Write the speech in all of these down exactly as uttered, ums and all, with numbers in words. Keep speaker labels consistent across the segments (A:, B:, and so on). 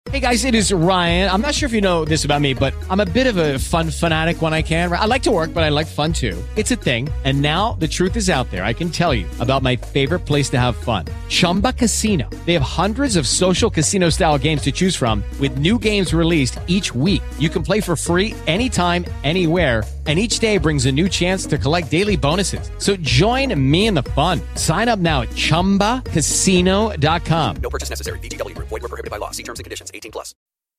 A: Hey guys, it is Ryan. I'm not sure if you know this about me, but I'm a bit of a fun fanatic when I can. I like to work, but I like fun too. It's a thing. And now the truth is out there. I can tell you about my favorite place to have fun. Chumba Casino. They have hundreds of social casino style games to choose from with new games released each week. You can play for free anytime, anywhere. And each day brings a new chance to collect daily bonuses. So join me in the fun. Sign up now at chumba casino dot com.
B: No purchase necessary. V G W. Void where prohibited by law. See terms and conditions. eighteen plus.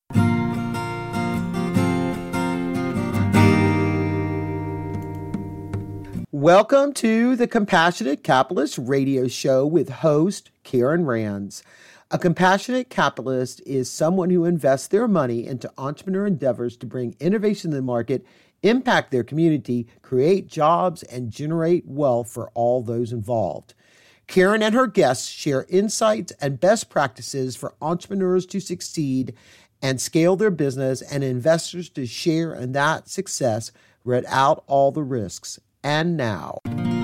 C: Welcome to the Compassionate Capitalist Radio Show with host Karen Rands. A compassionate capitalist is someone who invests their money into entrepreneur endeavors to bring innovation to the market, impact their community, create jobs, and generate wealth for all those involved. Karen and her guests share insights and best practices for entrepreneurs to succeed and scale their business and investors to share in that success without all the risks. And now.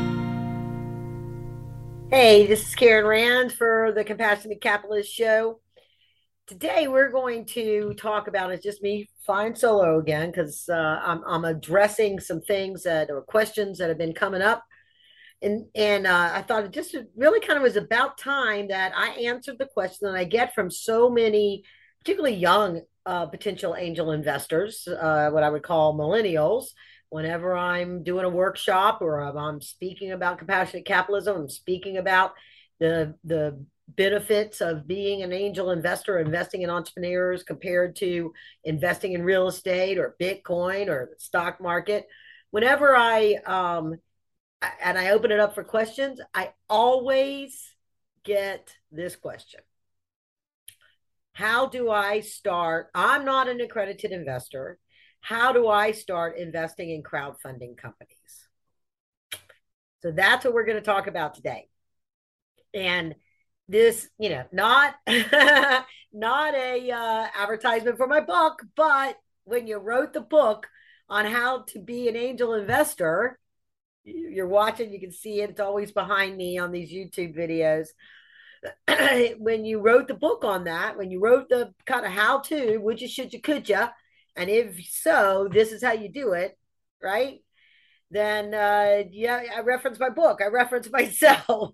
D: Hey, this is Karen Rand for the Compassionate Capitalist Show. Today we're going to talk about, it's just me flying solo again, because uh, I'm, I'm addressing some things that or questions that have been coming up. And, and uh, I thought it just really kind of was about time that I answered the question that I get from so many, particularly young uh, potential angel investors, uh, what I would call millennials. Whenever I'm doing a workshop or I'm speaking about compassionate capitalism, I'm speaking about the the benefits of being an angel investor, investing in entrepreneurs compared to investing in real estate or Bitcoin or the stock market. Whenever I um, and I open it up for questions, I always get this question. How do I start? I'm not an accredited investor. How do I start investing in crowdfunding companies? So that's what we're going to talk about today. And this, you know, not, not a uh, advertisement for my book, but when you wrote the book on how to be an angel investor, you're watching, you can see it. It's always behind me on these YouTube videos. When you wrote the book on that, when you wrote the kind of how to, would you, should you, could you, and if so, this is how you do it, right? Then, uh, yeah, I reference my book. I reference myself.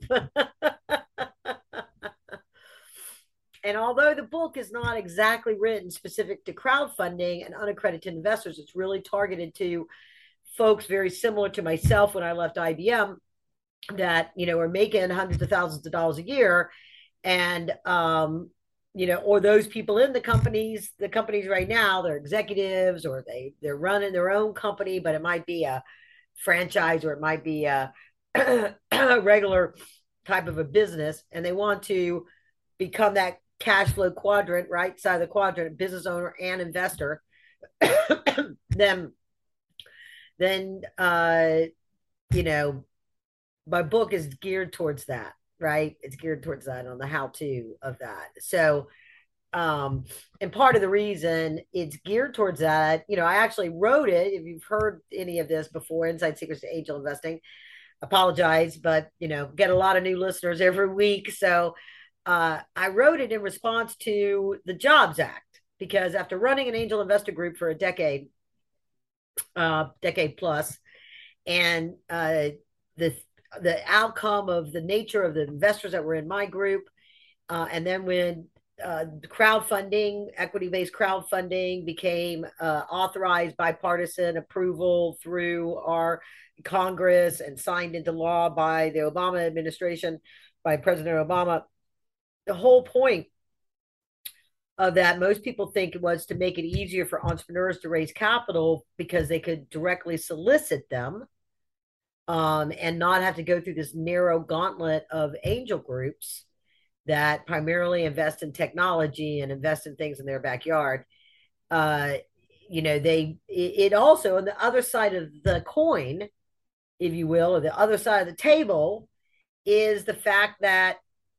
D: And although the book is not exactly written specific to crowdfunding and unaccredited investors, it's really targeted to folks very similar to myself when I left I B M that, you know, are making hundreds of thousands of dollars a year. And, um, you know, or those people in the companies, the companies right now, they're executives or they, they're running their own company, but it might be a franchise or it might be a, a regular type of a business. And they want to become that cash flow quadrant, right side of the quadrant, business owner and investor. then, then, uh, you know, my book is geared towards that. Right. It's geared towards that on the how to of that. So, um, and part of the reason it's geared towards that, you know, I actually wrote it. If you've heard any of this before, Inside Secrets to Angel Investing, apologize, but, you know, get a lot of new listeners every week. So, uh, I wrote it in response to the Jobs Act, because after running an angel investor group for a decade, uh, decade plus, and, uh, the the outcome of the nature of the investors that were in my group. Uh, and then when uh, crowdfunding, equity-based crowdfunding became uh, authorized bipartisan approval through our Congress and signed into law by the Obama administration, by President Obama, the whole point of that, most people think it was to make it easier for entrepreneurs to raise capital because they could directly solicit them. Um, and not have to go through this narrow gauntlet of angel groups that primarily invest in technology and invest in things in their backyard. Uh, you know, they, it, it also, on the other side of the coin, if you will, or the other side of the table, is the fact that,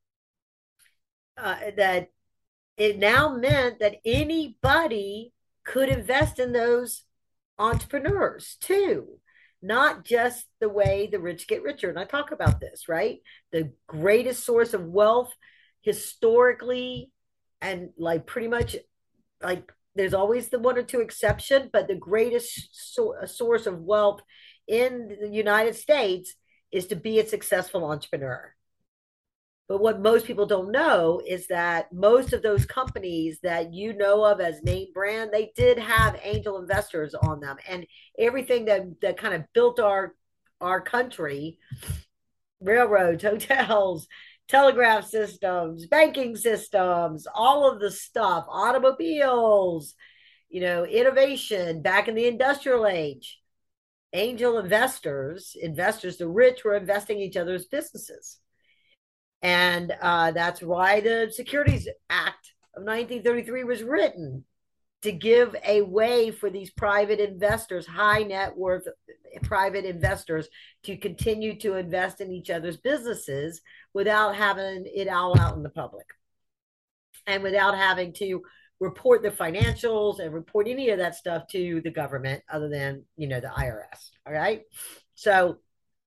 D: uh, that it now meant that anybody could invest in those entrepreneurs too. Not just the way the rich get richer. And I talk about this, right? The greatest source of wealth historically, and like pretty much like there's always the one or two exception, but the greatest so- source of wealth in the United States is to be a successful entrepreneur. But what most people don't know is that most of those companies that you know of as name brand, they did have angel investors on them. And everything that, that kind of built our our country, railroads, hotels, telegraph systems, banking systems, all of the stuff, automobiles, you know, innovation back in the industrial age. Angel investors, investors, the rich were investing in each other's businesses. And uh, that's why the Securities Act of nineteen thirty-three was written, to give a way for these private investors, high net worth private investors, to continue to invest in each other's businesses without having it all out in the public and without having to report the financials and report any of that stuff to the government other than, you know, the I R S. All right. So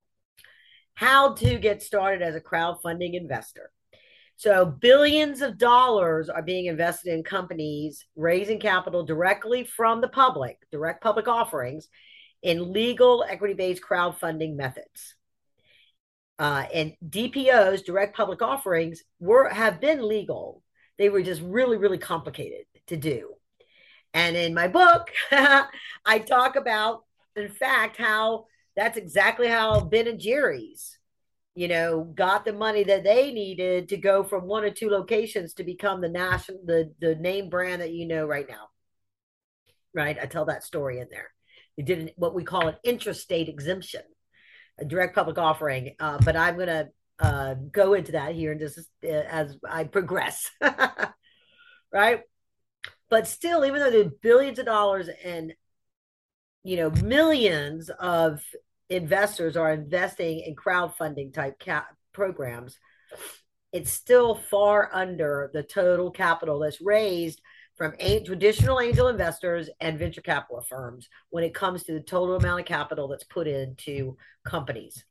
D: how to get started as a crowdfunding investor. So billions of dollars are being invested in companies raising capital directly from the public, direct public offerings, in legal equity-based crowdfunding methods. Uh, and D P Os, direct public offerings, were have been legal. They were just really, really complicated to do. And in my book, I talk about, in fact, how that's exactly how Ben and Jerry's, you know, got the money that they needed to go from one or two locations to become the national, the, the name brand that you know right now. Right. I tell that story in there. They did an, what we call an intrastate exemption, a direct public offering. Uh, but I'm going to uh, go into that here and just uh, as I progress. Right. But still, even though there's billions of dollars and, you know, millions of investors are investing in crowdfunding type cap programs, it's still far under the total capital that's raised from a- traditional angel investors and venture capital firms when it comes to the total amount of capital that's put into companies.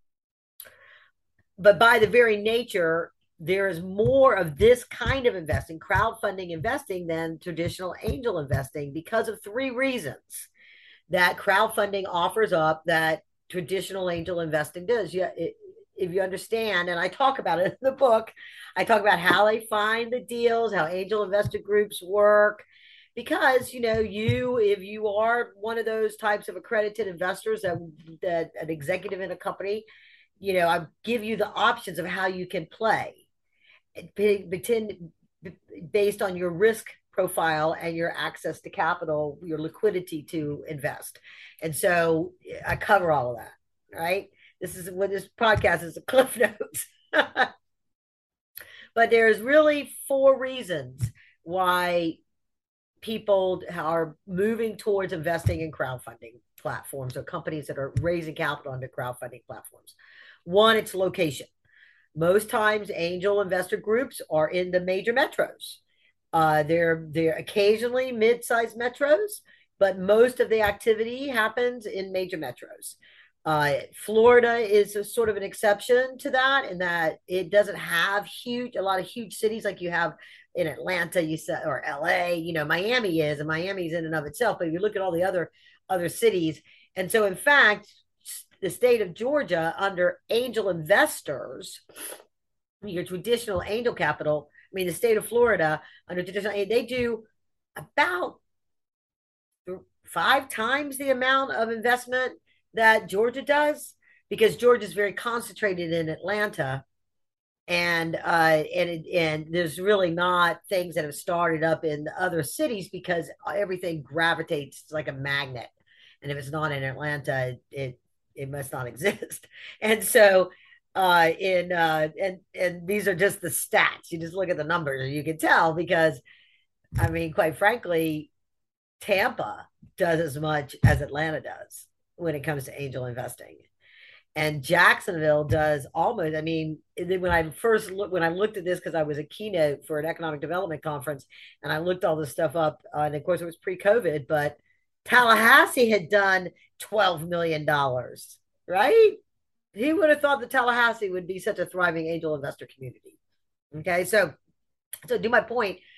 D: But by the very nature, there is more of this kind of investing, crowdfunding investing, than traditional angel investing because of three reasons that crowdfunding offers up that traditional angel investing does. Yeah, it, if you understand, and I talk about it in the book, I talk about how they find the deals, how angel investor groups work, because, you know, you, if you are one of those types of accredited investors that, that an executive in a company, you know, I give you the options of how you can play, based on your risk profile and your access to capital, your liquidity to invest. And so I cover all of that, right? This is what this podcast is, a cliff notes. But there's really four reasons why people are moving towards investing in crowdfunding platforms or companies that are raising capital under crowdfunding platforms. One, it's location. Most times angel investor groups are in the major metros. Uh, they're they're occasionally mid-sized metros, but most of the activity happens in major metros. Uh, Florida is a sort of an exception to that, in that it doesn't have huge, a lot of huge cities like you have in Atlanta, you said, or L A. You know, Miami is, and Miami's in and of itself. But if you look at all the other other cities, and so in fact, the state of Georgia, under angel investors, your traditional angel capital. I mean, the state of Florida, under traditional, they do about five times the amount of investment that Georgia does, because Georgia is very concentrated in Atlanta, and uh, and it, and there's really not things that have started up in the other cities, because everything gravitates like a magnet, and if it's not in Atlanta, it it, it must not exist. And so uh in uh and and these are just the stats. You just look at the numbers and you can tell, because I mean, quite frankly, Tampa does as much as Atlanta does when it comes to angel investing, and Jacksonville does almost, I mean, when I first looked when I looked at this, because I was a keynote for an economic development conference, and I looked all this stuff up, uh, and of course it was pre-COVID, but Tallahassee had done twelve million dollars, right? He would have thought that Tallahassee would be such a thriving angel investor community. Okay, so so do my point,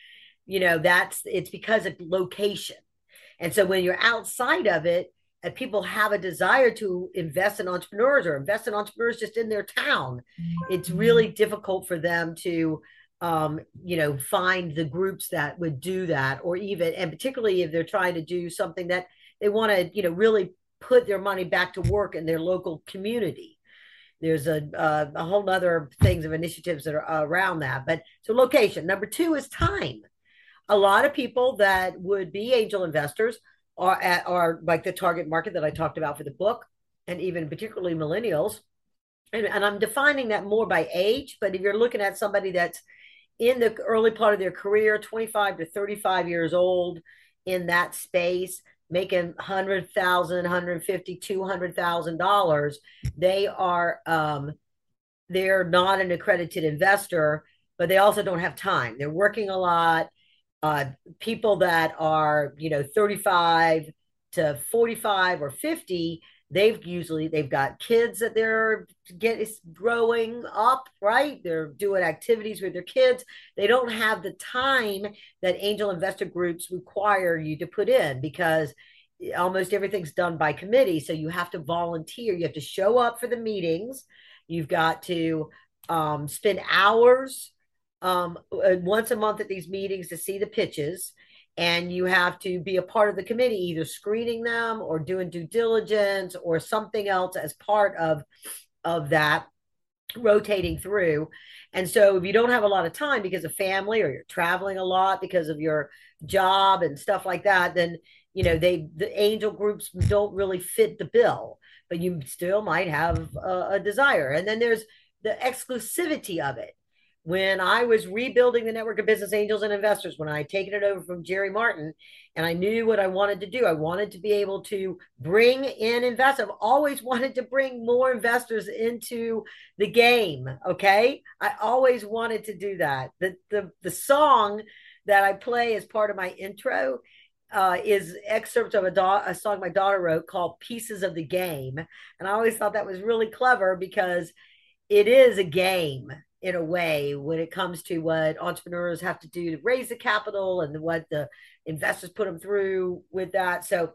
D: you know, that's, it's because of location. And so when you're outside of it, and people have a desire to invest in entrepreneurs or invest in entrepreneurs just in their town, it's really difficult for them to, um, you know, find the groups that would do that, or even, and particularly if they're trying to do something that they want to, you know, really put their money back to work in their local community. There's a, uh, a whole other things of initiatives that are around that. But so location. Number two is time. A lot of people that would be angel investors are at, are like the target market that I talked about for the book, and even particularly millennials. And, and I'm defining that more by age, but if you're looking at somebody that's in the early part of their career, twenty-five to thirty-five years old, in that space, making one hundred thousand dollars, one hundred fifty thousand dollars, two hundred thousand dollars, they are, um, they're not an accredited investor, but they also don't have time. They're working a lot. Uh, people that are, you know, thirty-five to forty-five or fifty, they've usually, they've got kids that they're get growing up, right? They're doing activities with their kids. They don't have the time that angel investor groups require you to put in, because almost everything's done by committee. So you have to volunteer. You have to show up for the meetings. You've got to um, spend hours Um, once a month at these meetings to see the pitches, and you have to be a part of the committee, either screening them or doing due diligence or something else as part of of that, rotating through. And so if you don't have a lot of time because of family, or you're traveling a lot because of your job and stuff like that, then you know they the angel groups don't really fit the bill, but you still might have a, a desire. And then there's the exclusivity of it. When I was rebuilding the network of business angels and investors, when I had taken it over from Jerry Martin, and I knew what I wanted to do, I wanted to be able to bring in investors. I've always wanted to bring more investors into the game. Okay. I always wanted to do that. The, the, the song that I play as part of my intro uh, is excerpts of a, da- a song my daughter wrote called Pieces of the Game. And I always thought that was really clever, because it is a game in a way when it comes to what entrepreneurs have to do to raise the capital and what the investors put them through with that. So,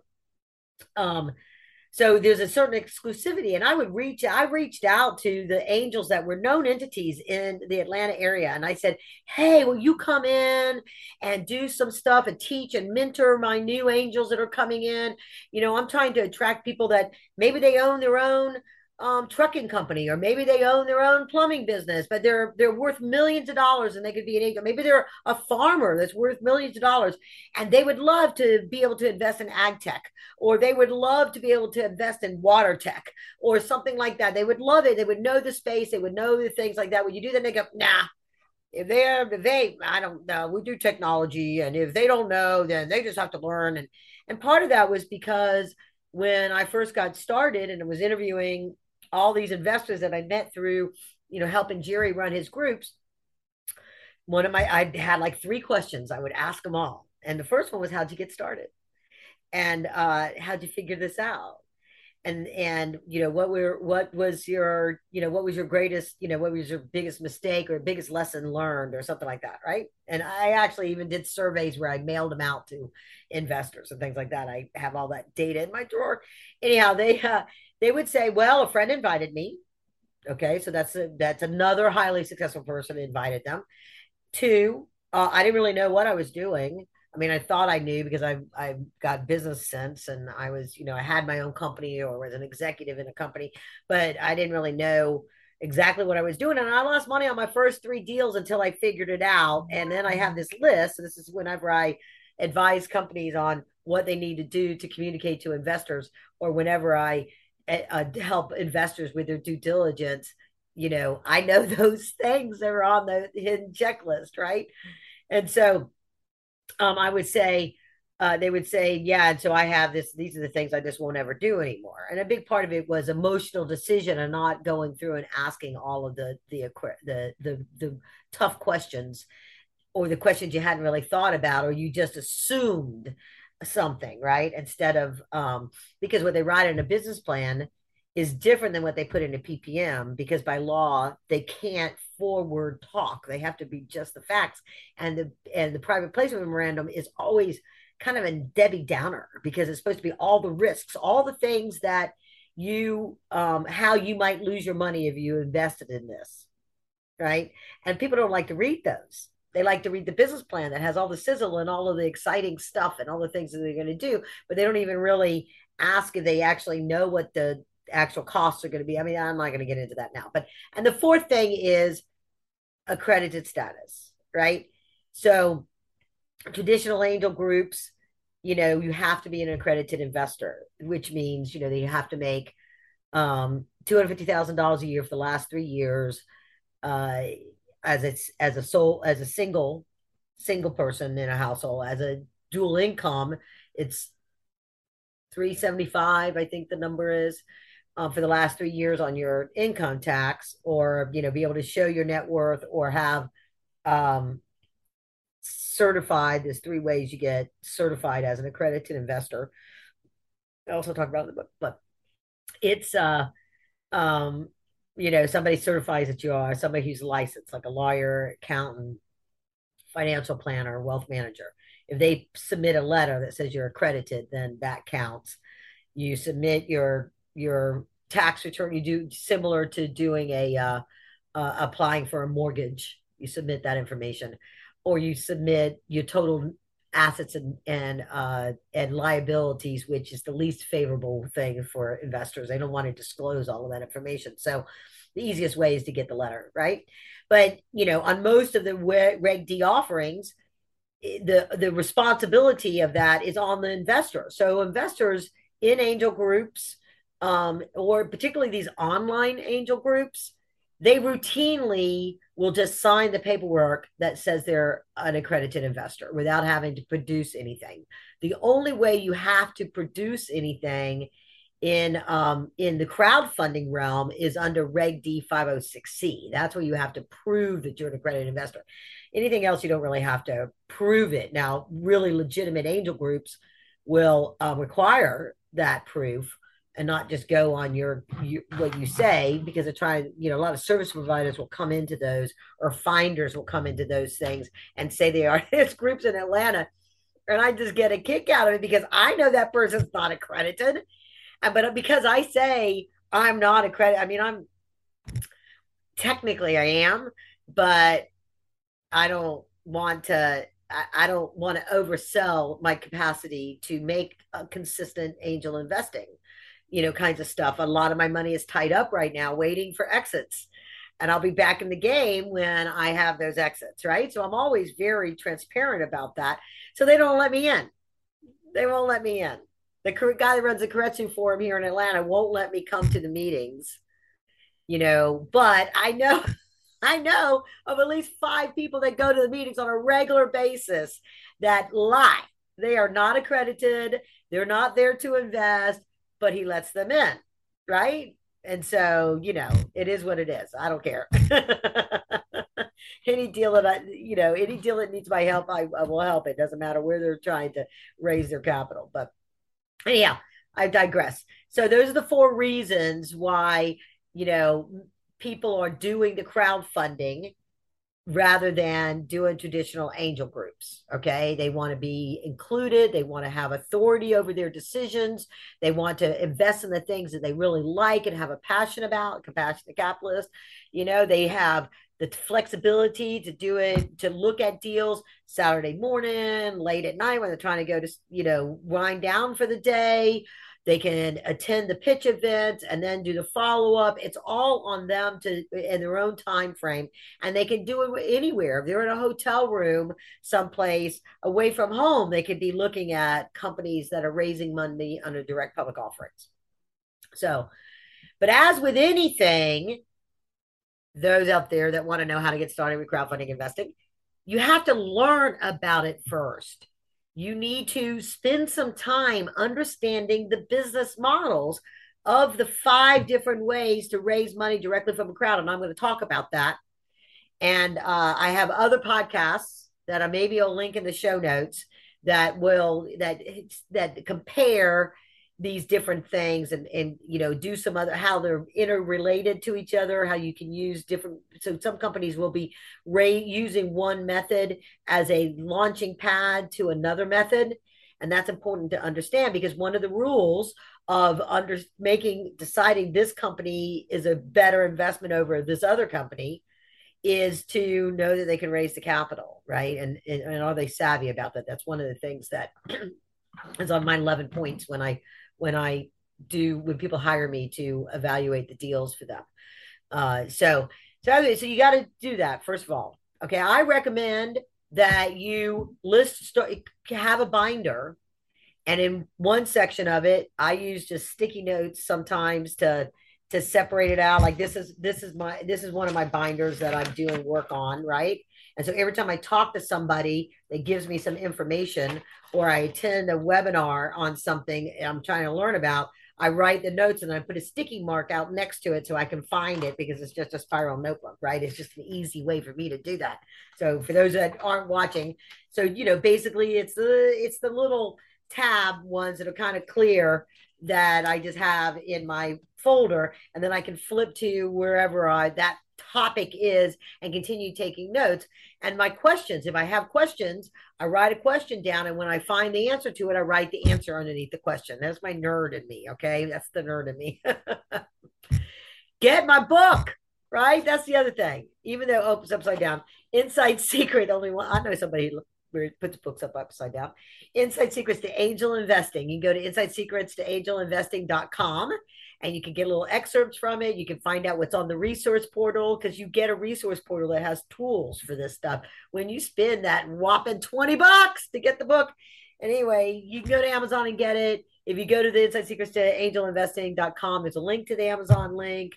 D: um, so there's a certain exclusivity, and I would reach, I reached out to the angels that were known entities in the Atlanta area. And I said, hey, will you come in and do some stuff and teach and mentor my new angels that are coming in? You know, I'm trying to attract people that maybe they own their own Um, trucking company, or maybe they own their own plumbing business, but they're they're worth millions of dollars, and they could be an agent. Maybe they're a farmer that's worth millions of dollars, and they would love to be able to invest in ag tech, or they would love to be able to invest in water tech, or something like that. They would love it. They would know the space. They would know the things like that. When you do that, they go, nah. If they're if they, I don't know. We do technology, and if they don't know, then they just have to learn. And and part of that was because when I first got started and I was interviewing all these investors that I met through, you know, helping Jerry run his groups, one of my, I had like three questions I would ask them all. And the first one was, how'd you get started? And uh, how'd you figure this out? And, and, you know, what were, what was your, you know, what was your greatest, you know, what was your biggest mistake or biggest lesson learned or something like that. Right. And I actually even did surveys where I mailed them out to investors and things like that. I have all that data in my drawer. Anyhow, they, uh, they would say, well, a friend invited me. Okay. So that's, a, that's another highly successful person invited them. Two, uh, I didn't really know what I was doing. I mean, I thought I knew because I I got business sense, and I was, you know, I had my own company or was an executive in a company, but I didn't really know exactly what I was doing. And I lost money on my first three deals until I figured it out. And then I have this list. So this is whenever I advise companies on what they need to do to communicate to investors, or whenever I uh, help investors with their due diligence. You know, I know those things that are on the hidden checklist, right? And so Um, I would say, uh, they would say, yeah. And so I have this, these are the things I just won't ever do anymore. And a big part of it was emotional decision and not going through and asking all of the, the, the, the, the tough questions, or the questions you hadn't really thought about, or you just assumed something, right? Instead of, um, because what they write in a business plan is different than what they put in a P P M, because by law, they can't straightforward talk. They have to be just the facts. And the and the private placement memorandum is always kind of a Debbie Downer because it's supposed to be all the risks, all the things that you, um, how you might lose your money if you invested in this, right? And people don't like to read those. They like to read the business plan that has all the sizzle and all of the exciting stuff and all the things that they're going to do, but they don't even really ask if they actually know what the actual costs are going to be. I mean, I'm not going to get into that now, but, and the fourth thing is accredited status, right? So traditional angel groups, you know, you have to be an accredited investor, which means, you know, that you have to make um, two hundred fifty thousand dollars a year for the last three years uh, as it's as a sole, as a single, single person in a household. As a dual income, it's three seventy-five, I think the number is, um, for the last three years on your income tax, or, you know, be able to show your net worth or have um, certified. There's three ways you get certified as an accredited investor. I also talk about it in the book, but it's, uh, um, you know, somebody certifies that you are somebody who's licensed, like a lawyer, accountant, financial planner, wealth manager. If they submit a letter that says you're accredited, then that counts. You submit your your tax return. You do similar to doing a uh, uh, applying for a mortgage. You submit that information, or you submit your total assets and and uh, and liabilities, which is the least favorable thing for investors. They don't want to disclose all of that information. So the easiest way is to get the letter, right? But, you know, on most of the Reg D offerings, the the responsibility of that is on the investor. So investors in angel groups, um, or particularly these online angel groups, they routinely will just sign the paperwork that says they're an accredited investor without having to produce anything. The only way you have to produce anything in um, in the crowdfunding realm is under Reg D five oh six C. That's where you have to prove that you're an accredited investor. Anything else, you don't really have to prove it. Now, really legitimate angel groups will uh, require that proof and not just go on your, your what you say, because they're trying, you know, a lot of service providers will come into those, or finders will come into those things and say they are. There's groups in Atlanta, and I just get a kick out of it because I know that person's not accredited. But because I say I'm not accredited, I mean, I'm technically I am, but I don't want to, I don't want to oversell my capacity to make a consistent angel investing, you know, kinds of stuff. A lot of my money is tied up right now waiting for exits. And I'll be back in the game when I have those exits, right? So I'm always very transparent about that. So they don't let me in. They won't let me in. The guy that runs the Keiretsu Forum here in Atlanta won't let me come to the meetings, you know, but I know, I know of at least five people that go to the meetings on a regular basis that lie. They are not accredited. They're not there to invest, but he lets them in, right? And so, you know, it is what it is. I don't care. Any deal that I, you know, any deal that needs my help, I, I will help. It doesn't matter where they're trying to raise their capital. But anyhow, I digress. So those are the four reasons why, you know, people are doing the crowdfunding rather than doing traditional angel groups. Okay. They want to be included. They want to have authority over their decisions. They want to invest in the things that they really like and have a passion about, compassionate capitalist. You know, they have the flexibility to do it, to look at deals Saturday morning, late at night when they're trying to go to, you know, wind down for the day. They can attend the pitch event and then do the follow-up. It's all on them to in their own time frame, and they can do it anywhere. If they're in a hotel room someplace away from home, they could be looking at companies that are raising money under direct public offerings. So, but as with anything, those out there that want to know how to get started with crowdfunding investing, you have to learn about it first. You need to spend some time understanding the business models of the five different ways to raise money directly from a crowd. And I'm going to talk about that. And uh, I have other podcasts that I maybe I'll link in the show notes that will, that, that compare, these different things and, and, you know, do some other, how they're interrelated to each other, how you can use different. So some companies will be ra- using one method as a launching pad to another method. And that's important to understand, because one of the rules of under making, deciding this company is a better investment over this other company is to know that they can raise the capital, right? And, and, and are they savvy about that? That's one of the things that is on my eleven points when I, when I do, when people hire me to evaluate the deals for them. Uh, so, so, so you got to do that, first of all. Okay. I recommend that you list, start, have a binder. And in one section of it, I use just sticky notes sometimes to, to separate it out. Like this is, this is my, this is one of my binders that I'm doing work on. Right. And so every time I talk to somebody that gives me some information, or I attend a webinar on something I'm trying to learn about, I write the notes and I put a sticky mark out next to it so I can find it, because it's just a spiral notebook, right? It's just an easy way for me to do that. So for those that aren't watching, so, you know, basically it's the, it's the little tab ones that are kind of clear that I just have in my folder, and then I can flip to wherever I, that topic is and continue taking notes. And my questions, if I have questions, I write a question down, and when I find the answer to it, I write the answer underneath the question. That's my nerd in me. Okay. That's the nerd in me. Get my book, right? That's the other thing. Even though it opens upside down, Inside Secret, only one, I know somebody where it puts books up upside down. Inside Secrets to Angel Investing. You can go to inside secrets to angel investing dot com, and you can get little excerpts from it. You can find out what's on the resource portal, because you get a resource portal that has tools for this stuff. When you spend that whopping twenty bucks to get the book, anyway, you can go to Amazon and get it. If you go to the Inside Secrets to angel investing dot com, there's a link to the Amazon link.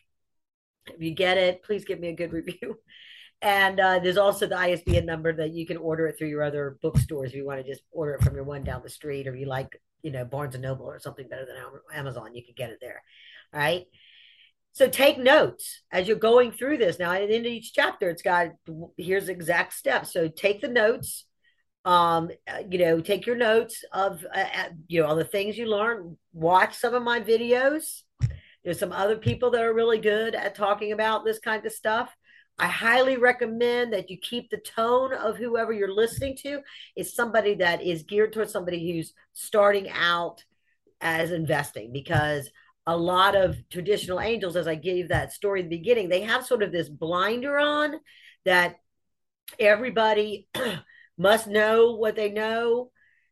D: If you get it, please give me a good review. And uh, there's also the I S B N number that you can order it through your other bookstores if you want to just order it from your one down the street, or you like, you know, Barnes and Noble or something better than Amazon, you can get it there. All right. So take notes as you're going through this. Now, at the end of each chapter, it's got, here's exact steps. So take the notes, um, you know, take your notes of, uh, you know, all the things you learn. Watch some of my videos. There's some other people that are really good at talking about this kind of stuff. I highly recommend that you keep the tone of whoever you're listening to is somebody that is geared towards somebody who's starting out as investing, because a lot of traditional angels, as I gave that story at the beginning, they have sort of this blinder on that everybody must know what they know.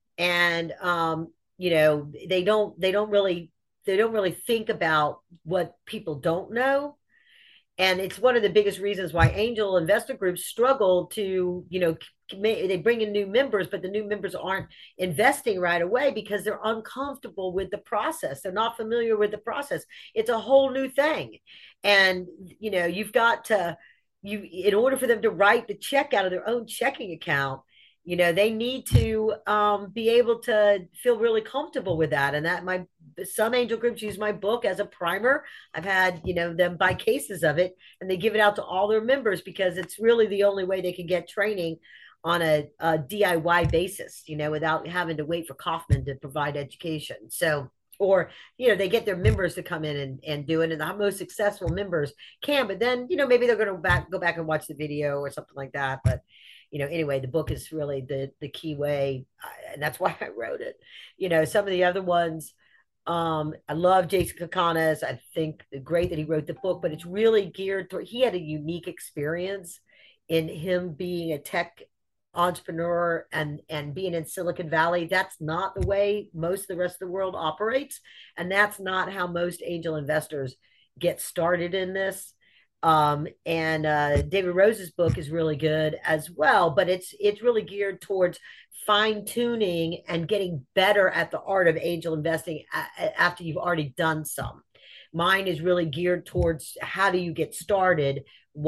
D: And, um, you know, they don't, they don't really, they don't really think about what people don't know. And it's one of the biggest reasons why angel investor groups struggle to, you know, they bring in new members, but the new members aren't investing right away because they're uncomfortable with the process. They're not familiar with the process. It's a whole new thing. And, you know, you've got to, you, in order for them to write the check out of their own checking account, you know, they need to um, be able to feel really comfortable with that. And that my, some angel groups use my book as a primer. I've had, you know, them buy cases of it, and they give it out to all their members, because it's really the only way they can get training on a, a D I Y basis, you know, without having to wait for Kaufman to provide education. So, or, you know, they get their members to come in and, and do it. And the most successful members can, but then, you know, maybe they're going to back, go back and watch the video or something like that. But, you know, anyway, the book is really the, the key way. And that's why I wrote it. You know, some of the other ones, Um, I love Jason Kakanes. I think great that he wrote the book, but it's really geared toward, he had a unique experience in him being a tech entrepreneur and, and being in Silicon Valley. That's not the way most of the rest of the world operates. And that's not how most angel investors get started in this. Um, and uh, David Rose's book is really good as well, but it's, it's really geared towards fine tuning and getting better at the art of angel investing a- after you've already done some. Mine is really geared towards how do you get started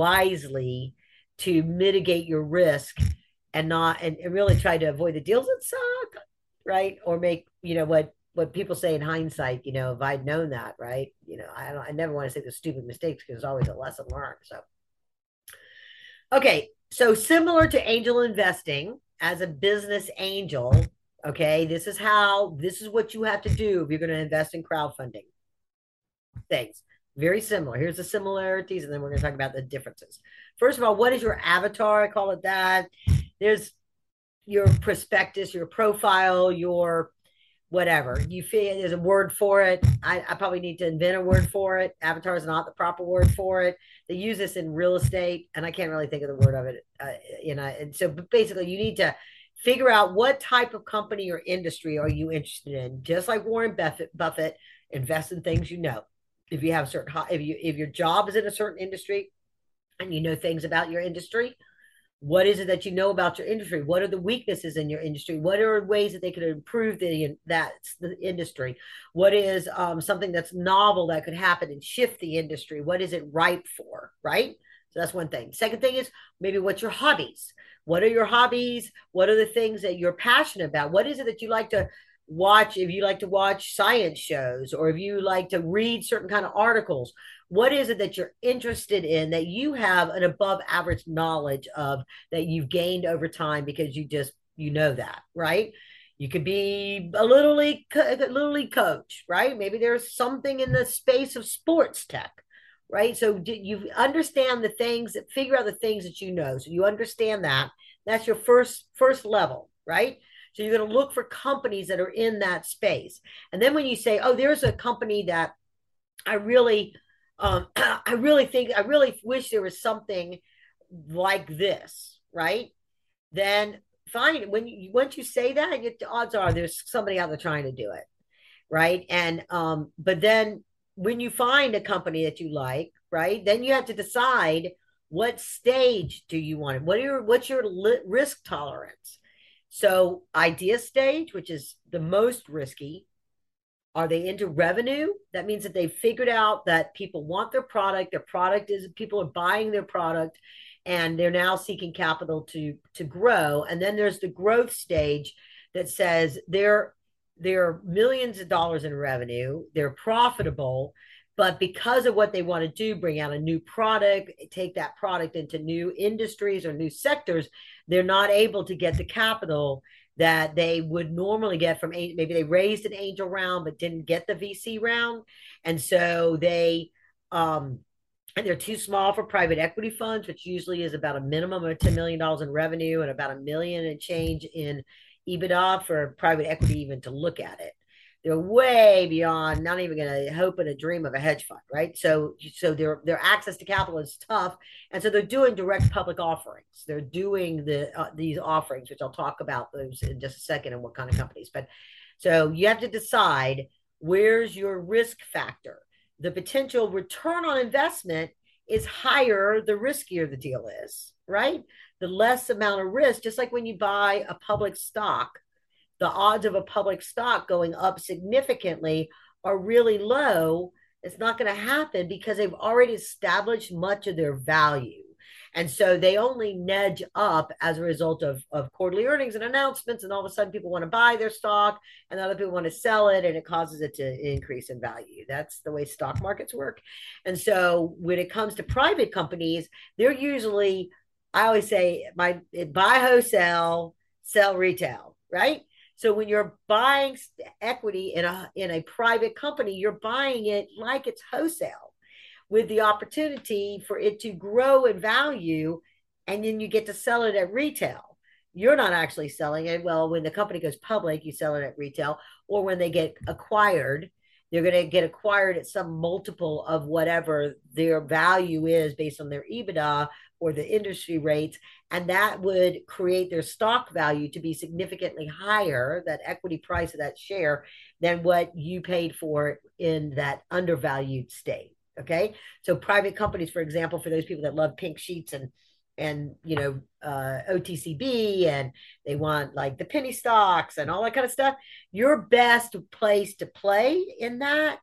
D: wisely to mitigate your risk and not, and, and really try to avoid the deals that suck, right? Or make, you know, what, what people say in hindsight, you know, if I'd known that, right? You know, I don't, I never want to say the stupid mistakes because there's always a lesson learned. So, okay. So similar to angel investing, as a business angel, Okay. This is how, this is what you have to do if you're going to invest in crowdfunding things. Very similar. Here's the similarities, and then we're going to talk about the differences. First of all, what is your avatar? I call it that. There's your prospectus, your profile, your whatever. You feel there's a word for it. I, I probably need to invent a word for it. Avatar is not the proper word for it. They use this in real estate, and I can't really think of the word of it. Uh, you know, and so basically, you need to figure out what type of company or industry are you interested in. Just like Warren Buffett, Buffett invest in things you know. If you have certain, if you if your job is in a certain industry, and you know things about your industry, what is it that you know about your industry? What are the weaknesses in your industry? What are ways that they could improve the that the industry? What is um, something that's novel that could happen and shift the industry? What is it ripe for? Right. So that's one thing. Second thing is maybe what's your hobbies? What are your hobbies? What are the things that you're passionate about? What is it that you like to watch? If you like to watch science shows, or if you like to read certain kind of articles, what is it that you're interested in that you have an above average knowledge of, that you've gained over time because you just, you know that, right? You could be a little league, a little league coach, right? Maybe there's something in the space of sports tech, right? So you understand the things, that figure out the things that you know. So you understand that. That's your first first level, right? So you're going to look for companies that are in that space. And then when you say, oh, there's a company that I really, um, I really think, I really wish there was something like this, right? Then fine. When you, once you say that, the odds are there's somebody out there trying to do it, right? And, um, but then when you find a company that you like, right, then you have to decide what stage do you want it? What are your, what's your risk tolerance? So idea stage, which is the most risky. Are they into revenue? That means that they've figured out that people want their product. Their product is, people are buying their product, and they're now seeking capital to, to grow. And then there's the growth stage that says they're, they're millions of dollars in revenue. They're profitable, but because of what they want to do, bring out a new product, take that product into new industries or new sectors, they're not able to get the capital that they would normally get from, maybe they raised an angel round but didn't get the V C round, and so they um and they're too small for private equity funds, which usually is about a minimum of ten million dollars in revenue and about a million and change in EBITDA for private equity even to look at it. They're way beyond, not even going to hope and a dream of a hedge fund, right? So, so their their access to capital is tough, and so they're doing direct public offerings. They're doing the uh, these offerings, which I'll talk about those in just a second and what kind of companies. But so you have to decide, where's your risk factor. The potential return on investment is higher the riskier the deal is, right? The less amount of risk, just like when you buy a public stock, the odds of a public stock going up significantly are really low. It's not going to happen because they've already established much of their value. And so they only nudge up as a result of, of quarterly earnings and announcements. And all of a sudden people want to buy their stock and other people want to sell it, and it causes it to increase in value. That's the way stock markets work. And so when it comes to private companies, they're usually, I always say, my buy wholesale, sell retail, right? So when you're buying equity in a in a private company, you're buying it like it's wholesale, with the opportunity for it to grow in value, and then you get to sell it at retail. You're not actually selling it. Well, when the company goes public, you sell it at retail, or when they get acquired, they're going to get acquired at some multiple of whatever their value is based on their EBITDA or the industry rates. And that would create their stock value to be significantly higher, that equity price of that share, than what you paid for in that undervalued state. Okay. So private companies, for example, for those people that love pink sheets and, and, you know, uh, O T C B, and they want like the penny stocks and all that kind of stuff, your best place to play in that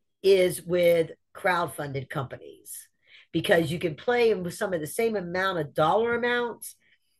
D: is with crowdfunded companies, because you can play with some of the same amount of dollar amounts,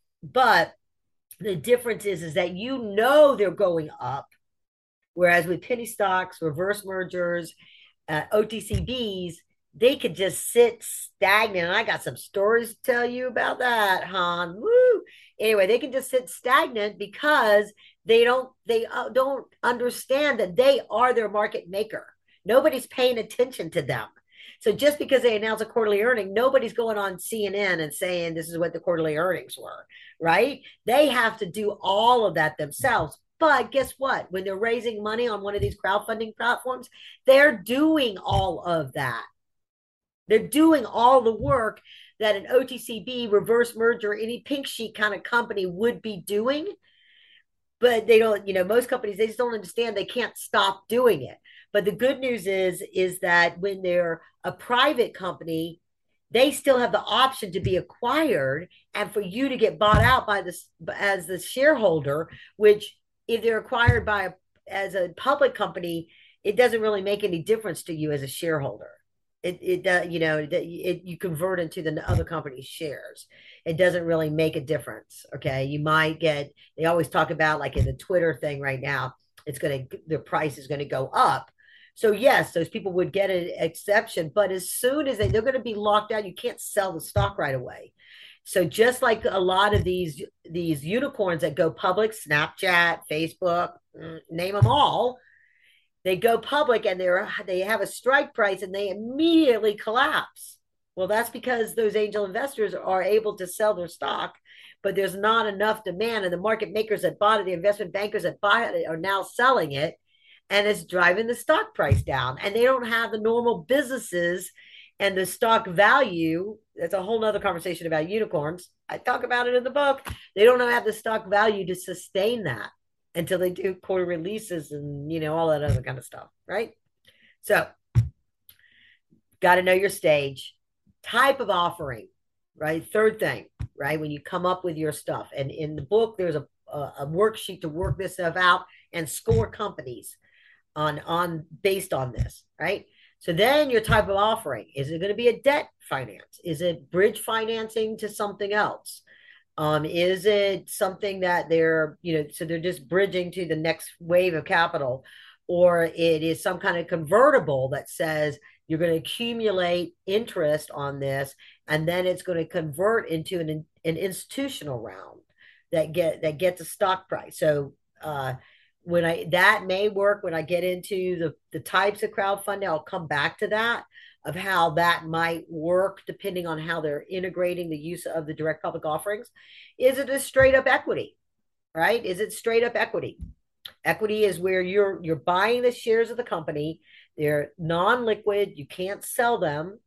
D: but the difference is, is that you know they're going up. Whereas with penny stocks, reverse mergers, uh, O T C Bs, they could just sit stagnant. And I got some stories to tell you about that, Han. Woo! Anyway, they can just sit stagnant because they don't they uh, don't understand that they are their market maker. Nobody's paying attention to them. So just because they announce a quarterly earning, nobody's going on C N N and saying this is what the quarterly earnings were, right? They have to do all of that themselves. But guess what? When they're raising money on one of these crowdfunding platforms, they're doing all of that. They're doing all the work that an O T C B, reverse merger, any pink sheet kind of company would be doing. But they don't, you know, most companies, they just don't understand they can't stop doing it. But the good news is, is that when they're a private company, they still have the option to be acquired and for you to get bought out by this as the shareholder, which if they're acquired by a, as a public company, it doesn't really make any difference to you as a shareholder. It, it uh, you know, it, it, you convert into the other company's shares. It doesn't really make a difference. Okay. You might get, they always talk about like in the Twitter thing right now, it's going to, the price is going to go up. So yes, those people would get an exception, but as soon as they, they're going to be locked out, you can't sell the stock right away. So just like a lot of these, these unicorns that go public, Snapchat, Facebook, name them all, they go public and they're, they have a strike price and they immediately collapse. Well, that's because those angel investors are able to sell their stock, but there's not enough demand. And the market makers that bought it, the investment bankers that buy it are now selling it. And it's driving the stock price down. And they don't have the normal businesses and the stock value. That's a whole nother conversation about unicorns. I talk about it in the book. They don't have the stock value to sustain that until they do quarter releases and, you know, all that other kind of stuff, right? So got to know your stage, type of offering, right? Third thing, right? When you come up with your stuff. And in the book, there's a, a, a worksheet to work this stuff out and score companies on, on based on this, right? So then your type of offering, is it going to be a debt finance? Is it bridge financing to something else? Um, is it something that they're, you know, so they're just bridging to the next wave of capital, or it is some kind of convertible that says you're going to accumulate interest on this, and then it's going to convert into an, an institutional round that get, that gets a stock price. So, uh, when I, that may work when I get into the, the types of crowdfunding, I'll come back to that of how that might work depending on how they're integrating the use of the direct public offerings. Is it a straight up equity, right? Is it straight up equity? Equity is where you're, you're buying the shares of the company. They're non-liquid. You can't sell them.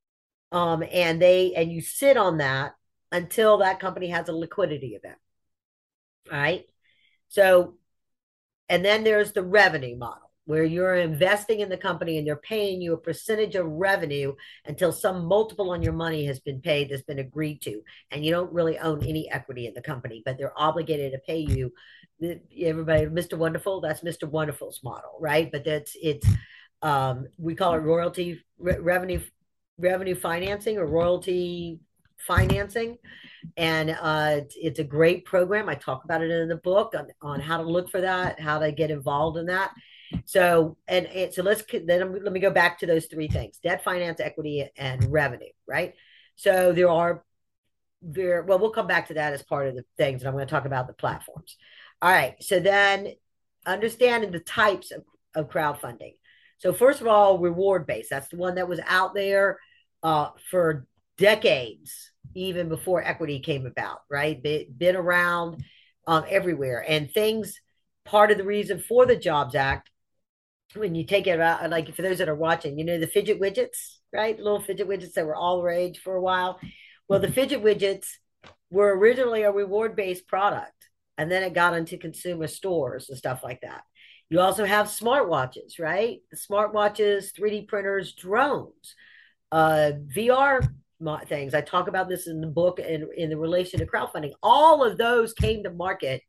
D: Um, and they, and you sit on that until that company has a liquidity event. All right. So, and then there's the revenue model where you're investing in the company and they're paying you a percentage of revenue until some multiple on your money has been paid, that's been agreed to. And you don't really own any equity in the company, but they're obligated to pay you. Everybody, Mister Wonderful, that's Mister Wonderful's model, right? But that's, it's, um, we call it royalty re- revenue, revenue financing or royalty financing. And uh, it's, it's a great program. I talk about it in the book on, on how to look for that, how to get involved in that. So, and, and so let's, then let me go back to those three things: debt, finance, equity, and revenue, right? So there are, there, well, we'll come back to that as part of the things, and I'm going to talk about the platforms. All right. So then understanding the types of, of crowdfunding. So first of all, reward-based. That's the one that was out there uh, for decades, even before equity came about, right? It been around um, everywhere. And things, part of the reason for the Jobs Act, when you take it out, like for those that are watching, you know, the fidget widgets, right? Little fidget widgets that were all the rage for a while. Well, the fidget widgets were originally a reward-based product, and then it got into consumer stores and stuff like that. You also have smartwatches, right? The smartwatches, three D printers, drones, uh, V R things. I talk about this in the book and in the relation to crowdfunding. All of those came to market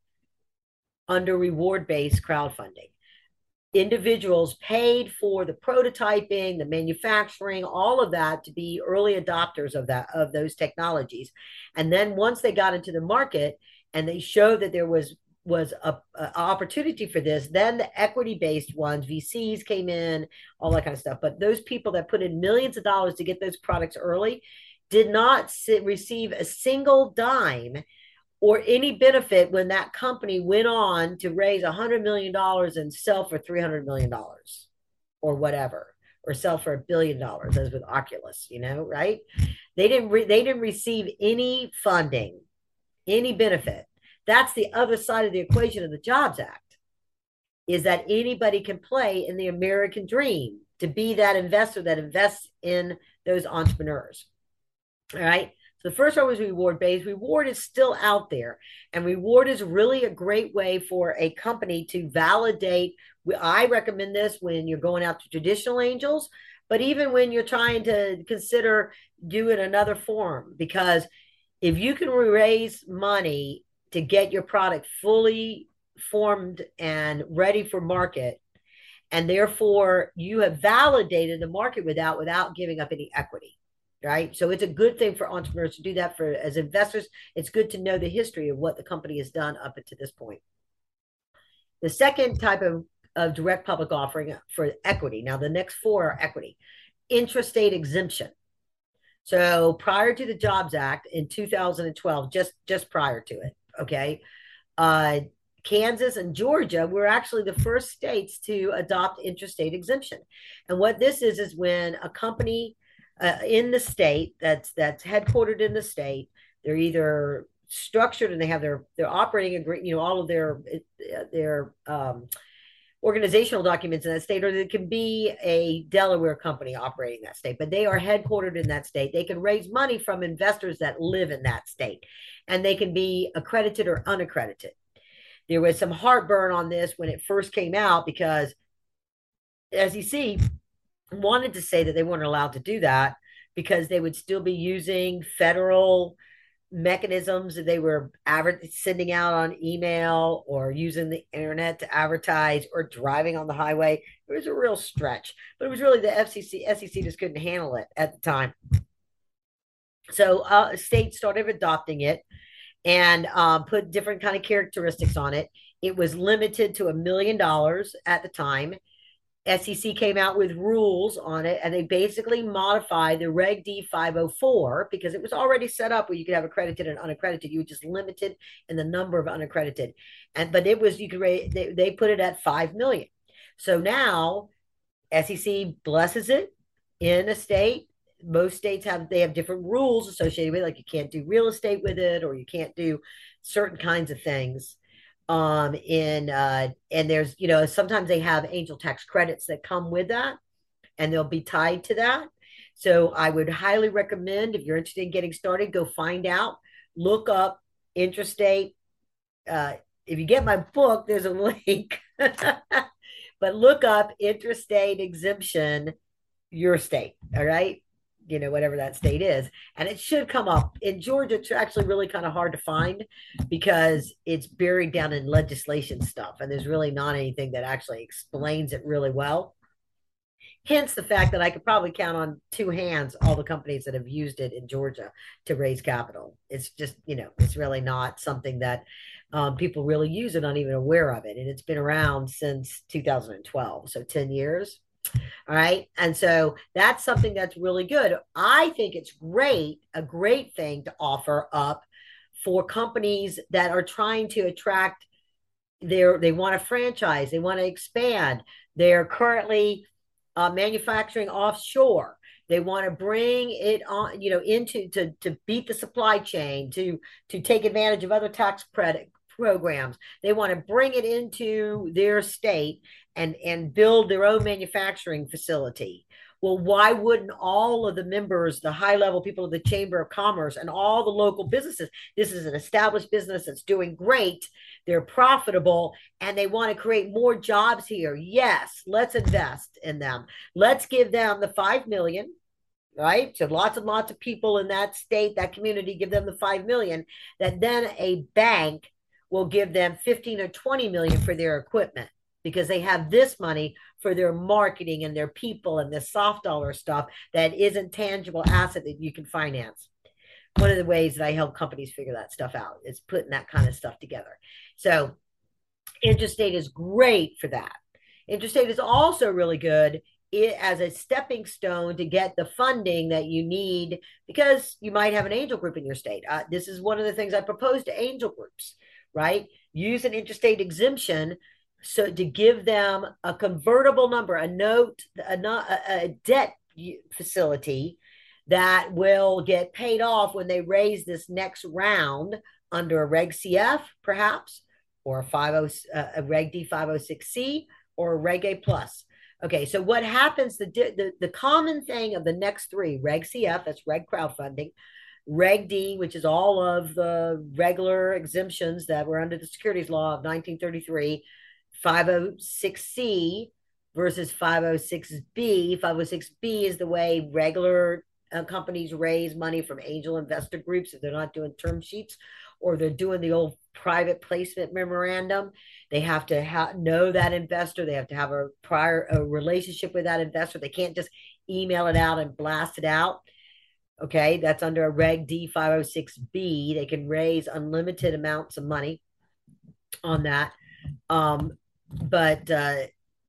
D: under reward-based crowdfunding. Individuals paid for the prototyping, the manufacturing, all of that to be early adopters of that, of those technologies. And then once they got into the market and they showed that there was was a, a opportunity for this, then the equity-based ones, V Cs came in, all that kind of stuff. But those people that put in millions of dollars to get those products early did not sit, receive a single dime or any benefit when that company went on to raise one hundred million dollars and sell for three hundred million dollars or whatever, or sell for a billion dollars, as with Oculus, you know, right? They didn't re- they didn't receive any funding, any benefit. That's the other side of the equation of the Jobs Act, is that anybody can play in the American dream to be that investor that invests in those entrepreneurs. All right. So the first one was reward based. Reward is still out there, and reward is really a great way for a company to validate. I recommend this when you're going out to traditional angels, but even when you're trying to consider doing another form, because if you can raise money to get your product fully formed and ready for market, and therefore you have validated the market without without giving up any equity. Right. So it's a good thing for entrepreneurs to do that. For as investors, it's good to know the history of what the company has done up until this point. The second type of, of direct public offering for equity. Now, the next four are equity. Intrastate exemption. So prior to the Jobs Act in two thousand twelve, just, just prior to it, okay, uh, Kansas and Georgia were actually the first states to adopt intrastate exemption. And what this is, is when a company Uh, in the state that's that's headquartered in the state, they're either structured and they have their their operating agreement, you know, all of their their um, organizational documents in that state, or they can be a Delaware company operating that state, but they are headquartered in that state. They can raise money from investors that live in that state, and they can be accredited or unaccredited. There was some heartburn on this when it first came out, because S E C wanted to say that they weren't allowed to do that because they would still be using federal mechanisms that they were aver- sending out on email or using the internet to advertise or driving on the highway. It was a real stretch, but it was really the F C C, S E C just couldn't handle it at the time. So uh, states started adopting it and um, put different kind of characteristics on it. It was limited to a million dollars at the time. S E C came out with rules on it, and they basically modified the Reg D five oh four because it was already set up where you could have accredited and unaccredited. You were just limited in the number of unaccredited, and but it was you could rate they, they put it at five million. So now S E C blesses it in a state. Most states have they have different rules associated with it, like you can't do real estate with it, or you can't do certain kinds of things. Um, in uh, and there's, you know, sometimes they have angel tax credits that come with that, and they'll be tied to that. So I would highly recommend, if you're interested in getting started, go find out, look up intrastate. Uh, if you get my book, there's a link, but look up intrastate exemption, your state. All right. You know, whatever that state is. And it should come up. In Georgia, it's actually really kind of hard to find because it's buried down in legislation stuff. And there's really not anything that actually explains it really well. Hence the fact that I could probably count on two hands all the companies that have used it in Georgia to raise capital. It's just, you know, it's really not something that um, people really use and aren't even aware of it. And it's been around since two thousand twelve, so ten years. All right. And so that's something that's really good. I think it's great, a great thing to offer up for companies that are trying to attract their, they want to franchise, they want to expand. They're currently uh, manufacturing offshore. They want to bring it on, you know, into to, to beat the supply chain, to, to take advantage of other tax credit programs. They want to bring it into their state and and build their own manufacturing facility. Well, why wouldn't all of the members, the high level people of the Chamber of Commerce and all the local businesses, this is an established business that's doing great, they're profitable, and they want to create more jobs here. Yes, let's invest in them. Let's give them the five million, right? So lots and lots of people in that state, that community, give them the five million, that then a bank will give them fifteen or twenty million for their equipment, because they have this money for their marketing and their people and the soft dollar stuff that isn't tangible asset that you can finance. One of the ways that I help companies figure that stuff out is putting that kind of stuff together. So intrastate is great for that. Intrastate is also really good it as a stepping stone to get the funding that you need, because you might have an angel group in your state. Uh, this is one of the things I propose to angel groups, right? Use an interstate exemption so to give them a convertible number, a note, a, a debt facility that will get paid off when they raise this next round under a Reg C F, perhaps, or a, fifty, uh, a Reg D five oh six C, or a Reg A plus. Okay, so what happens, the, the, the common thing of the next three, Reg C F, that's Reg crowdfunding, Reg D, which is all of the regular exemptions that were under the securities law of nineteen thirty-three, five oh six C versus five oh six B. five oh six B is the way regular uh, companies raise money from angel investor groups if they're not doing term sheets, or they're doing the old private placement memorandum. They have to ha- know that investor. They have to have a prior a relationship with that investor. They can't just email it out and blast it out. Okay, that's under a Reg D five oh six B. They can raise unlimited amounts of money on that. Um, but uh,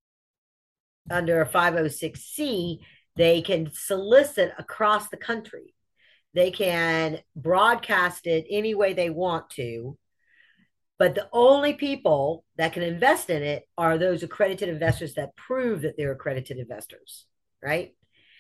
D: under a five oh six C, they can solicit across the country. They can broadcast it any way they want to, but the only people that can invest in it are those accredited investors that prove that they're accredited investors, right?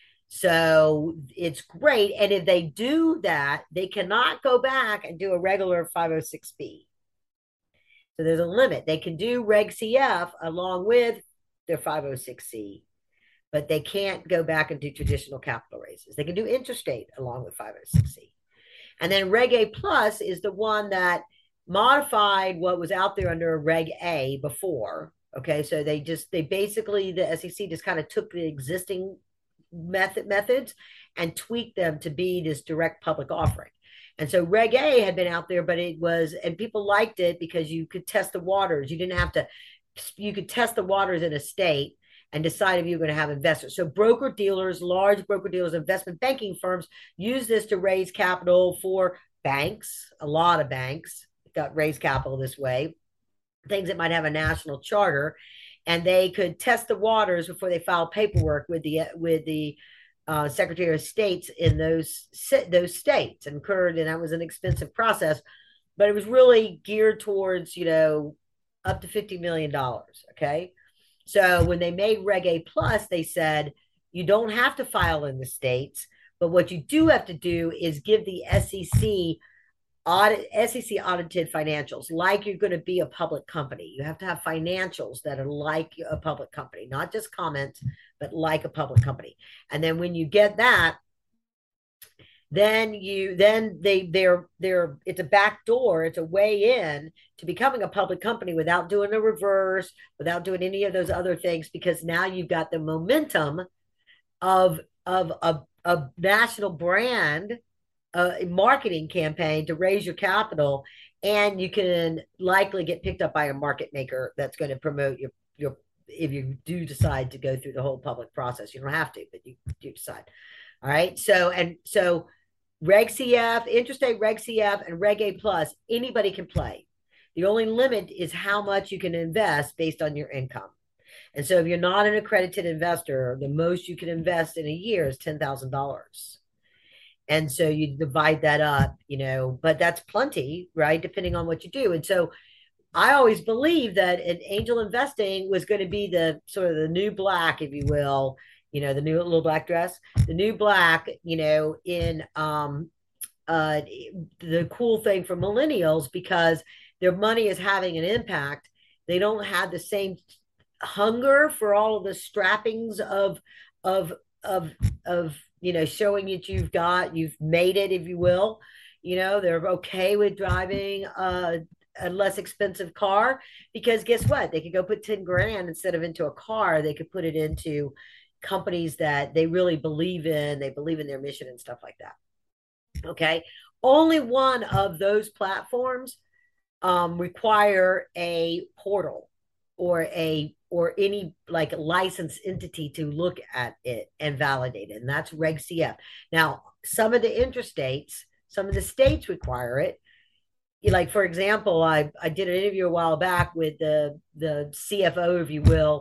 D: So it's great. And if they do that, they cannot go back and do a regular five oh six B. So there's a limit. They can do Reg C F along with their five oh six C, but they can't go back and do traditional capital raises. They can do interstate along with five oh six C. And then Reg A plus is the one that modified what was out there under Reg A before. Okay, so they just, they basically, the S E C just kind of took the existing method methods and tweaked them to be this direct public offering. And so Reg A had been out there, but it was, and people liked it because you could test the waters. You didn't have to, you could test the waters in a state and decide if you're going to have investors. So broker dealers, large broker dealers, investment banking firms use this to raise capital for banks. A lot of banks got raised capital this way, things that might have a national charter, and they could test the waters before they filed paperwork with the with the uh, Secretary of States in those those states. Incurred, and that was an expensive process, but it was really geared towards, you know, up to fifty million dollars. Okay. So when they made Reg A plus, they said, you don't have to file in the states, but what you do have to do is give the S E C audit, S E C audited financials, like you're going to be a public company. You have to have financials that are like a public company, not just comments, but like a public company. And then when you get that, then you then they they're they're it's a back door, it's a way in to becoming a public company without doing a reverse, without doing any of those other things, because now you've got the momentum of of a, a national brand, a marketing campaign to raise your capital, and you can likely get picked up by a market maker that's going to promote your your if you do decide to go through the whole public process. You don't have to, but you do decide. All right. So, and so Reg C F, interstate Reg C F, and Reg A plus, anybody can play. The only limit is how much you can invest based on your income. And so if you're not an accredited investor, the most you can invest in a year is ten thousand dollars. And so you divide that up, you know, but that's plenty, right? Depending on what you do. And so I always believed that an angel investing was going to be the sort of the new black, if you will, you know, the new little black dress, the new black, you know, in um, uh, the cool thing for millennials, because their money is having an impact. They don't have the same hunger for all of the strappings of, of, of, of, you know, showing that you've got, you've made it, if you will. You know, they're okay with driving a, a less expensive car, because guess what? They could go put ten grand instead of into a car. They could put it into companies that they really believe in. They believe in their mission and stuff like that. Okay. Only one of those platforms um, require a portal or a, or any like licensed entity to look at it and validate it. And that's Reg C F. Now, some of the interstates, some of the states require it. Like, for example, I, I did an interview a while back with the, the C F O, if you will,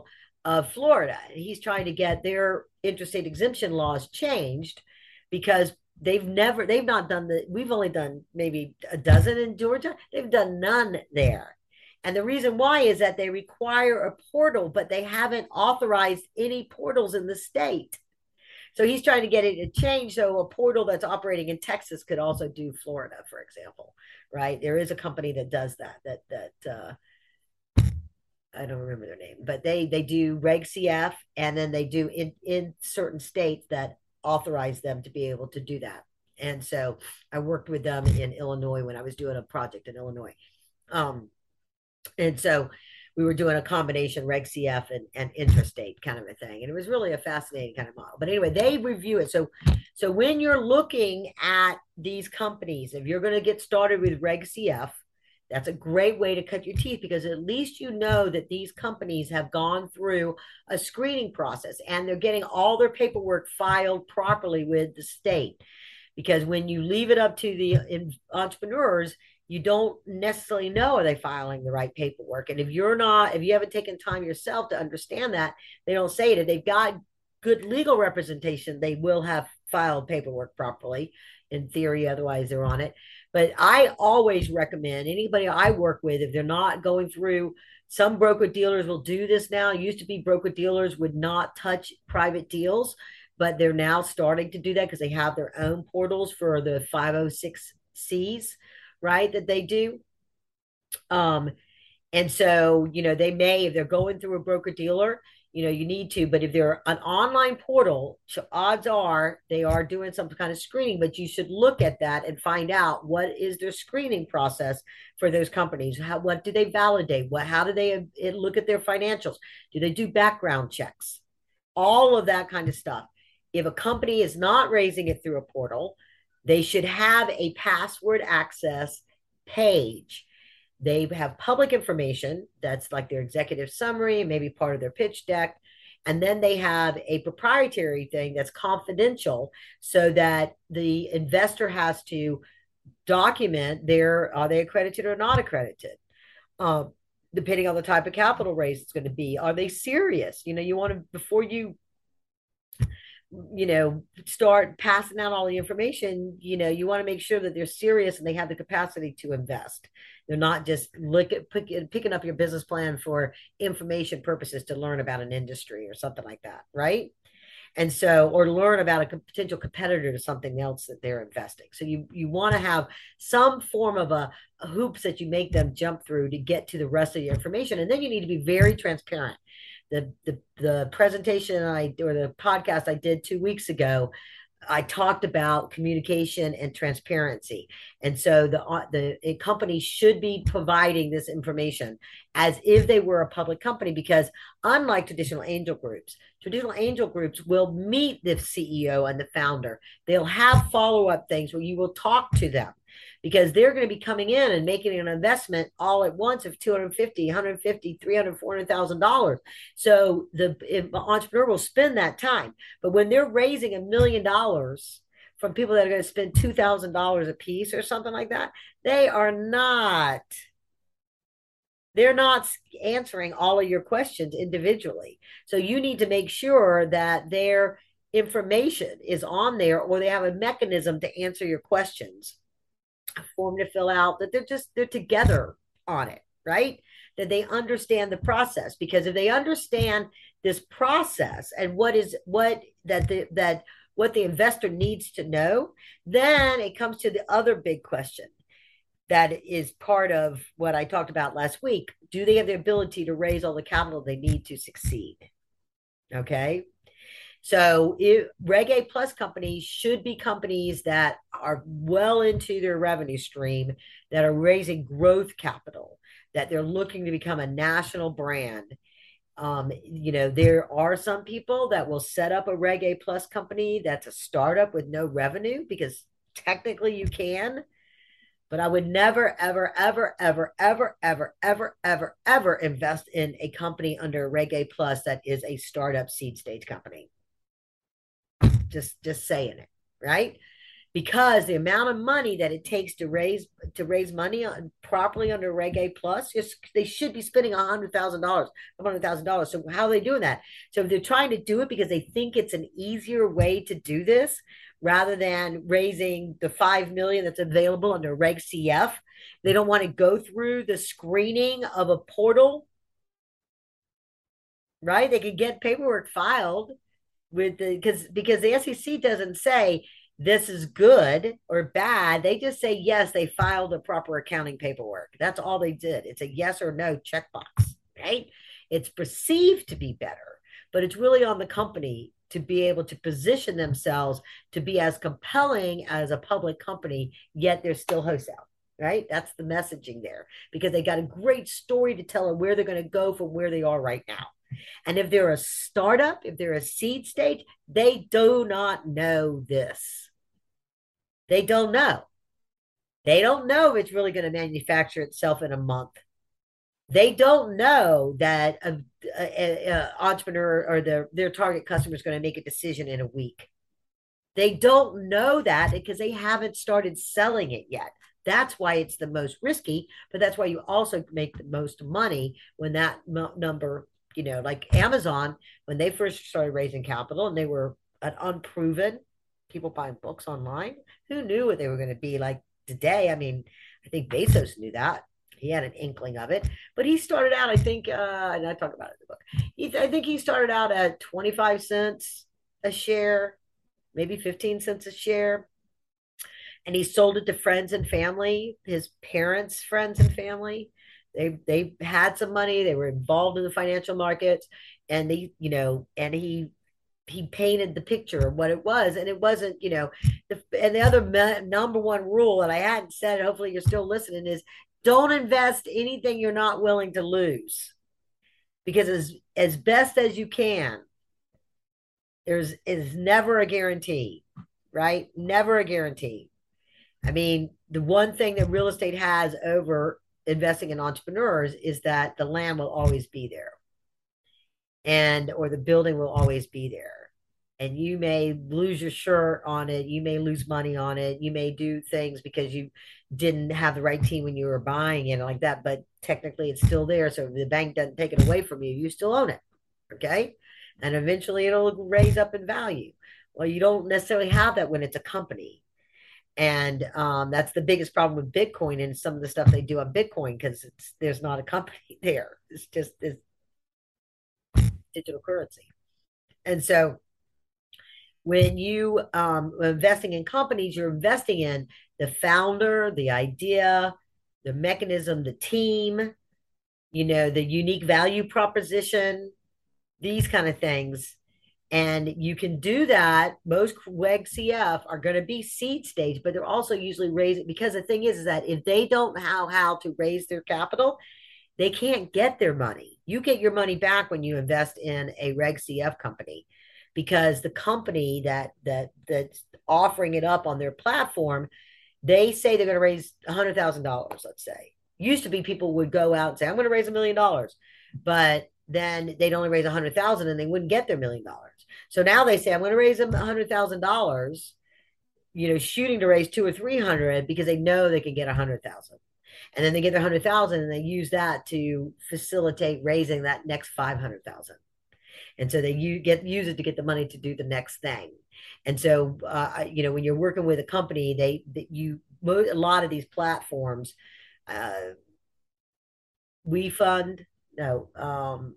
D: of Florida. And he's trying to get their interstate exemption laws changed because they've never, they've not done the, we've only done maybe a dozen in Georgia. They've done none there. And the reason why is that they require a portal, but they haven't authorized any portals in the state. So he's trying to get it to change so a portal that's operating in Texas could also do Florida, for example, right? There is a company that does that, that, that, uh, I don't remember their name, but they they do Reg C F, and then they do in, in certain states that authorize them to be able to do that. And so I worked with them in Illinois when I was doing a project in Illinois. Um, and so we were doing a combination Reg C F and, and interstate kind of a thing. And it was really a fascinating kind of model. But anyway, they review it. So, so when you're looking at these companies, if you're going to get started with Reg C F, that's a great way to cut your teeth, because at least you know that these companies have gone through a screening process and they're getting all their paperwork filed properly with the state. Because when you leave it up to the entrepreneurs, you don't necessarily know, are they filing the right paperwork? And if you're not, if you haven't taken time yourself to understand that, they don't say it. If they've got good legal representation, they will have filed paperwork properly in theory, otherwise they're on it. But I always recommend anybody I work with, if they're not going through, some broker dealers will do this now. It used to be broker dealers would not touch private deals, but they're now starting to do that because they have their own portals for the five oh six C's, right, that they do. Um, and so, you know, they may, if they're going through a broker dealer, you know, you need to, but if they're an online portal, so odds are they are doing some kind of screening, but you should look at that and find out what is their screening process for those companies. How, what do they validate? What, how do they look at their financials? Do they do background checks? All of that kind of stuff. If a company is not raising it through a portal, they should have a password access page. They have public information that's like their executive summary, maybe part of their pitch deck. And then they have a proprietary thing that's confidential so that the investor has to document their, are they accredited or not accredited? Um, depending on the type of capital raise it's going to be. Are they serious? You know, you want to, before you, you know, start passing out all the information, you know, you want to make sure that they're serious and they have the capacity to invest. They're not just look at pick, picking up your business plan for information purposes to learn about an industry or something like that, right? And so, or learn about a potential competitor to something else that they're investing. So you you want to have some form of a, a hoops that you make them jump through to get to the rest of your information. And then you need to be very transparent. The, the the presentation I or the podcast I did two weeks ago, I talked about communication and transparency. And so the the company should be providing this information as if they were a public company, because unlike traditional angel groups, traditional angel groups will meet the C E O and the founder. They'll have follow-up things where you will talk to them, because they're going to be coming in and making an investment all at once of two hundred fifty, one hundred fifty, three hundred, four hundred thousand dollars. So the entrepreneur will spend that time. But when they're raising a million dollars from people that are going to spend two thousand dollars a piece or something like that, they are not, they're not answering all of your questions individually. So you need to make sure that their information is on there, or they have a mechanism to answer your questions, a form to fill out, that they're just, they're together on it, right? That they understand the process. Because if they understand this process and what is, what, that the, that what the investor needs to know, then it comes to the other big question that is part of what I talked about last week. Do they have the ability to raise all the capital they need to succeed? Okay. So if Reg A Plus companies should be companies that are well into their revenue stream, that are raising growth capital, that they're looking to become a national brand. Um, you know, there are some people that will set up a Reg A Plus company that's a startup with no revenue, because technically you can. But I would never, ever, ever, ever, ever, ever, ever, ever, ever invest in a company under Reg A Plus that is a startup seed stage company. Just, just saying it, right? because the amount of money that it takes to raise to raise money on, properly under Reg A plus, just they should be spending a hundred thousand dollars, a hundred thousand dollars. So how are they doing that? So if they're trying to do it because they think it's an easier way to do this, rather than raising the five million that's available under Reg C F, they don't want to go through the screening of a portal, right? They could get paperwork filed with the because because the S E C doesn't say this is good or bad. They just say, yes, they filed the proper accounting paperwork. That's all they did. It's a yes or no checkbox, right? It's perceived to be better, but it's really on the company to be able to position themselves to be as compelling as a public company, yet they're still wholesale, right? That's the messaging there, because they got a great story to tell of where they're going to go from where they are right now. And if they're a startup, if they're a seed stage, they do not know this. They don't know. They don't know if it's really going to manufacture itself in a month. They don't know that an entrepreneur or their, their target customer is going to make a decision in a week. They don't know that because they haven't started selling it yet. That's why it's the most risky, but that's why you also make the most money when that m- number, you know, like Amazon, when they first started raising capital and they were an unproven, people buying books online, who knew what they were going to be like today? I mean, I think Bezos knew that. He had an inkling of it, but he started out, I think, uh, and I talk about it in the book. He, I think he started out at twenty-five cents a share, maybe fifteen cents a share. And he sold it to friends and family, his parents' friends and family. They they had some money. They were involved in the financial markets, and they, you know, and he he painted the picture of what it was, and it wasn't, you know, the, and the other me, number one rule that I hadn't said, hopefully you're still listening, is don't invest anything you're not willing to lose, because as as best as you can, there's is never a guarantee, right? Never a guarantee. I mean, the one thing that real estate has over investing in entrepreneurs is that the land will always be there, and or the building will always be there, and you may lose your shirt on it, you may lose money on it, you may do things because you didn't have the right team when you were buying it like that, but technically it's still there. So if the bank doesn't take it away from you, you still own it, okay? And eventually it'll raise up in value. Well, you don't necessarily have that when it's a company. And um, that's the biggest problem with Bitcoin and some of the stuff they do on Bitcoin, because it's there's not a company there. It's just this digital currency. And so when you um, are investing in companies, you're investing in the founder, the idea, the mechanism, the team, you know, the unique value proposition, these kind of things. And you can do that. Most Reg C F are going to be seed stage, but they're also usually raising, because the thing is, is that if they don't know how to raise their capital, they can't get their money. You get your money back when you invest in a Reg C F company, because the company that that that's offering it up on their platform, they say they're going to raise one hundred thousand dollars, let's say. Used to be people would go out and say, I'm going to raise a million dollars, but then they'd only raise a hundred thousand and they wouldn't get their million dollars. So now they say, I'm going to raise them a hundred thousand dollars, you know, shooting to raise two or three hundred, because they know they can get a hundred thousand. And then they get their hundred thousand and they use that to facilitate raising that next five hundred thousand. And so they you get use it to get the money to do the next thing. And so, uh, you know, when you're working with a company, they, they you a lot of these platforms, uh, WeFund, no, um,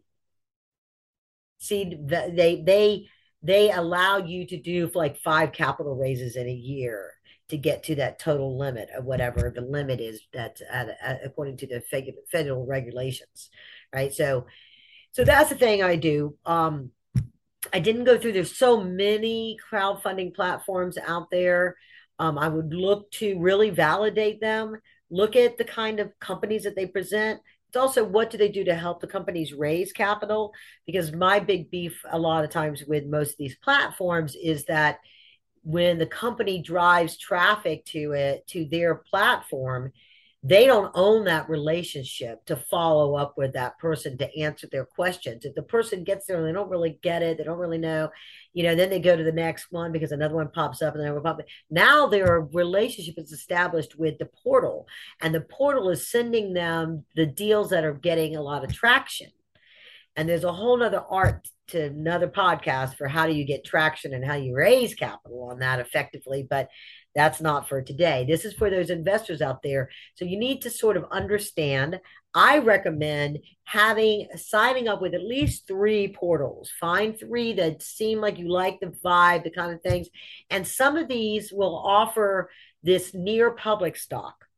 D: seed, they they they allow you to do like five capital raises in a year to get to that total limit of whatever the limit is that's at, at, according to the federal regulations, right? So, so that's the thing I do. Um, I didn't go through. There's so many crowdfunding platforms out there. Um, I would look to really validate them. Look at the kind of companies that they present. It's also, what do they do to help the companies raise capital? Because my big beef a lot of times with most of these platforms is that when the company drives traffic to it, to their platform, they don't own that relationship to follow up with that person to answer their questions. If the person gets there and they don't really get it, they don't really know, you know, then they go to the next one because another one pops up and then one pops up. Now their relationship is established with the portal, and the portal is sending them the deals that are getting a lot of traction. And there's a whole nother art to another podcast for how do you get traction and how you raise capital on that effectively. But that's not for today. This is for those investors out there. So you need to sort of understand. I recommend having signing up with at least three portals. Find three that seem like you like the vibe, the kind of things. And some of these will offer this near public stock.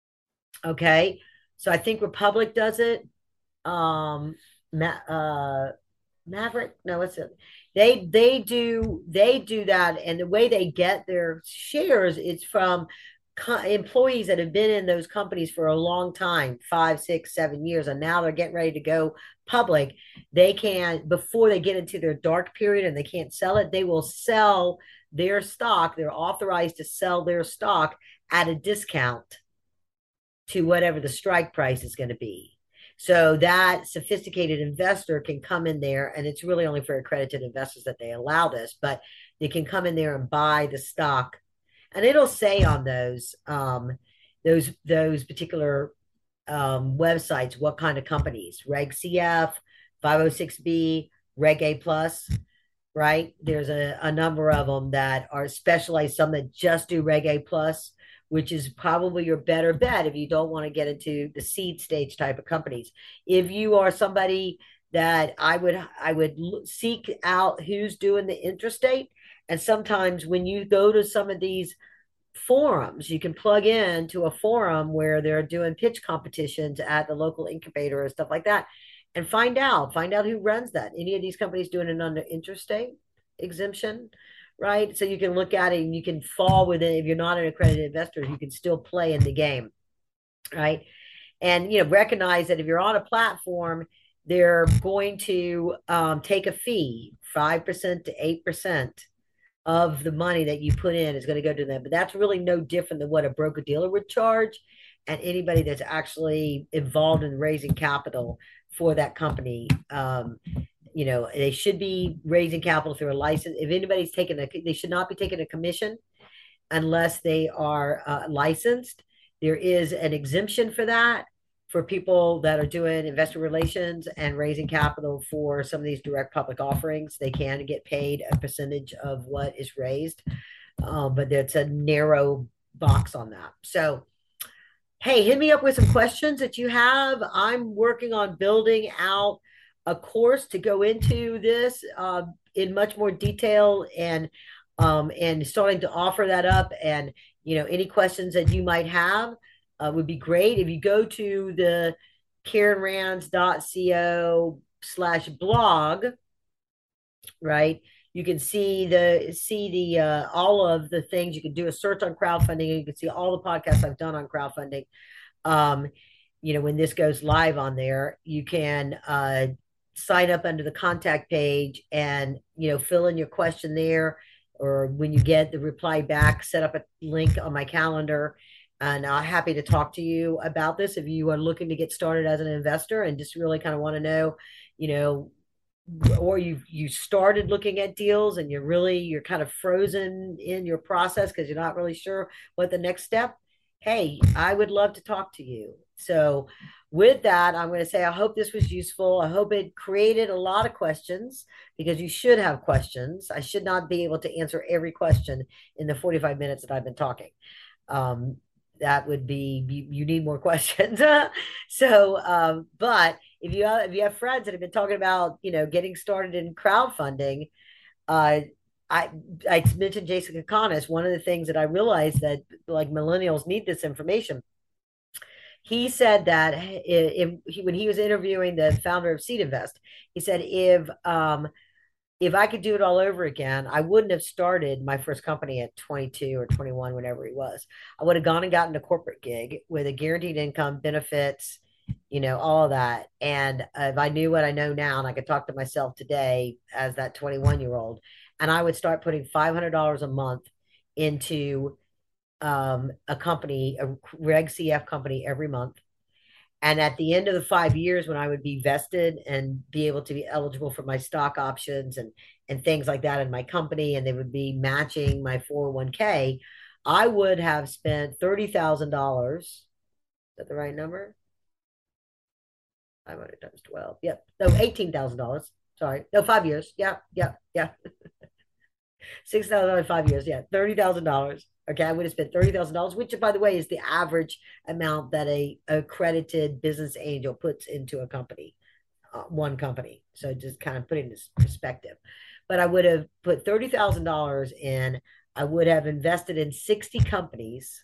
D: Okay. So I think Republic does it. Um, uh, Maverick, no, what's it? They they do they do that, and the way they get their shares is from co- employees that have been in those companies for a long time, five, six, seven years, and now they're getting ready to go public. They can, before they get into their dark period and they can't sell it, they will sell their stock. They're authorized to sell their stock at a discount to whatever the strike price is going to be. So that sophisticated investor can come in there, and it's really only for accredited investors that they allow this, but they can come in there and buy the stock, and it'll say on those um, those those particular um, websites what kind of companies: Reg C F, five oh six B, Reg A plus. Right? There's a, a number of them that are specialized. Some that just do Reg A plus, which is probably your better bet if you don't want to get into the seed stage type of companies. If you are somebody that I would I would seek out who's doing the intrastate, and sometimes when you go to some of these forums, you can plug in to a forum where they're doing pitch competitions at the local incubator and stuff like that, and find out find out who runs that. Any of these companies doing it under intrastate exemption, right? So you can look at it and you can fall within. If you're not an accredited investor, you can still play in the game, right? And, you know, recognize that if you're on a platform, they're going to um, take a fee, five percent to eight percent of the money that you put in is going to go to them. But that's really no different than what a broker dealer would charge. And anybody that's actually involved in raising capital for that company, um, you know, they should be raising capital through a license. If anybody's taking a, they should not be taking a commission unless they are uh, licensed. There is an exemption for that for people that are doing investor relations and raising capital for some of these direct public offerings. They can get paid a percentage of what is raised, um, but there's a narrow box on that. So, hey, hit me up with some questions that you have. I'm working on building out a course to go into this uh, in much more detail, and um, and starting to offer that up. And, you know, any questions that you might have uh, would be great. If you go to the karen rands dot co slash blog, right, you can see the see the uh, all of the things. You can do a search on crowdfunding, and you can see all the podcasts I've done on crowdfunding. Um, you know, when this goes live on there, you can uh, sign up under the contact page and, you know, fill in your question there, or when you get the reply back, set up a link on my calendar, and I'm happy to talk to you about this if you are looking to get started as an investor and just really kind of want to know, you know, or you you started looking at deals and you're really you're kind of frozen in your process because you're not really sure what the next step. Hey, I would love to talk to you. So with that, I'm going to say I hope this was useful. I hope it created a lot of questions, because you should have questions. I should not be able to answer every question in the forty-five minutes that I've been talking. Um, that would be, you, you need more questions. so, um, but if you have, if you have friends that have been talking about, you know, getting started in crowdfunding, uh, I I mentioned Jason Kokonis. One of the things that I realized that like millennials need this information. He said that if, if when he was interviewing the founder of Seed Invest, he said if um, if I could do it all over again, I wouldn't have started my first company at twenty-two or twenty-one, whenever he was. I would have gone and gotten a corporate gig with a guaranteed income, benefits, you know, all of that. And if I knew what I know now, and I could talk to myself today as that twenty-one year old, and I would start putting five hundred dollars a month into um, a company, a Reg C F company every month. And at the end of the five years, when I would be vested and be able to be eligible for my stock options and, and things like that in my company, and they would be matching my four oh one k, I would have spent thirty thousand dollars. Is that the right number? five hundred times twelve. Yep. No, eighteen thousand dollars. Sorry. No, five years. Yeah. Yeah. Yeah. six thousand dollars, five years. Yeah. thirty thousand dollars. Okay. I would have spent thirty thousand dollars, which, by the way, is the average amount that a accredited business angel puts into a company, uh, one company. So just kind of putting this perspective. But I would have put thirty thousand dollars in. I would have invested in sixty companies.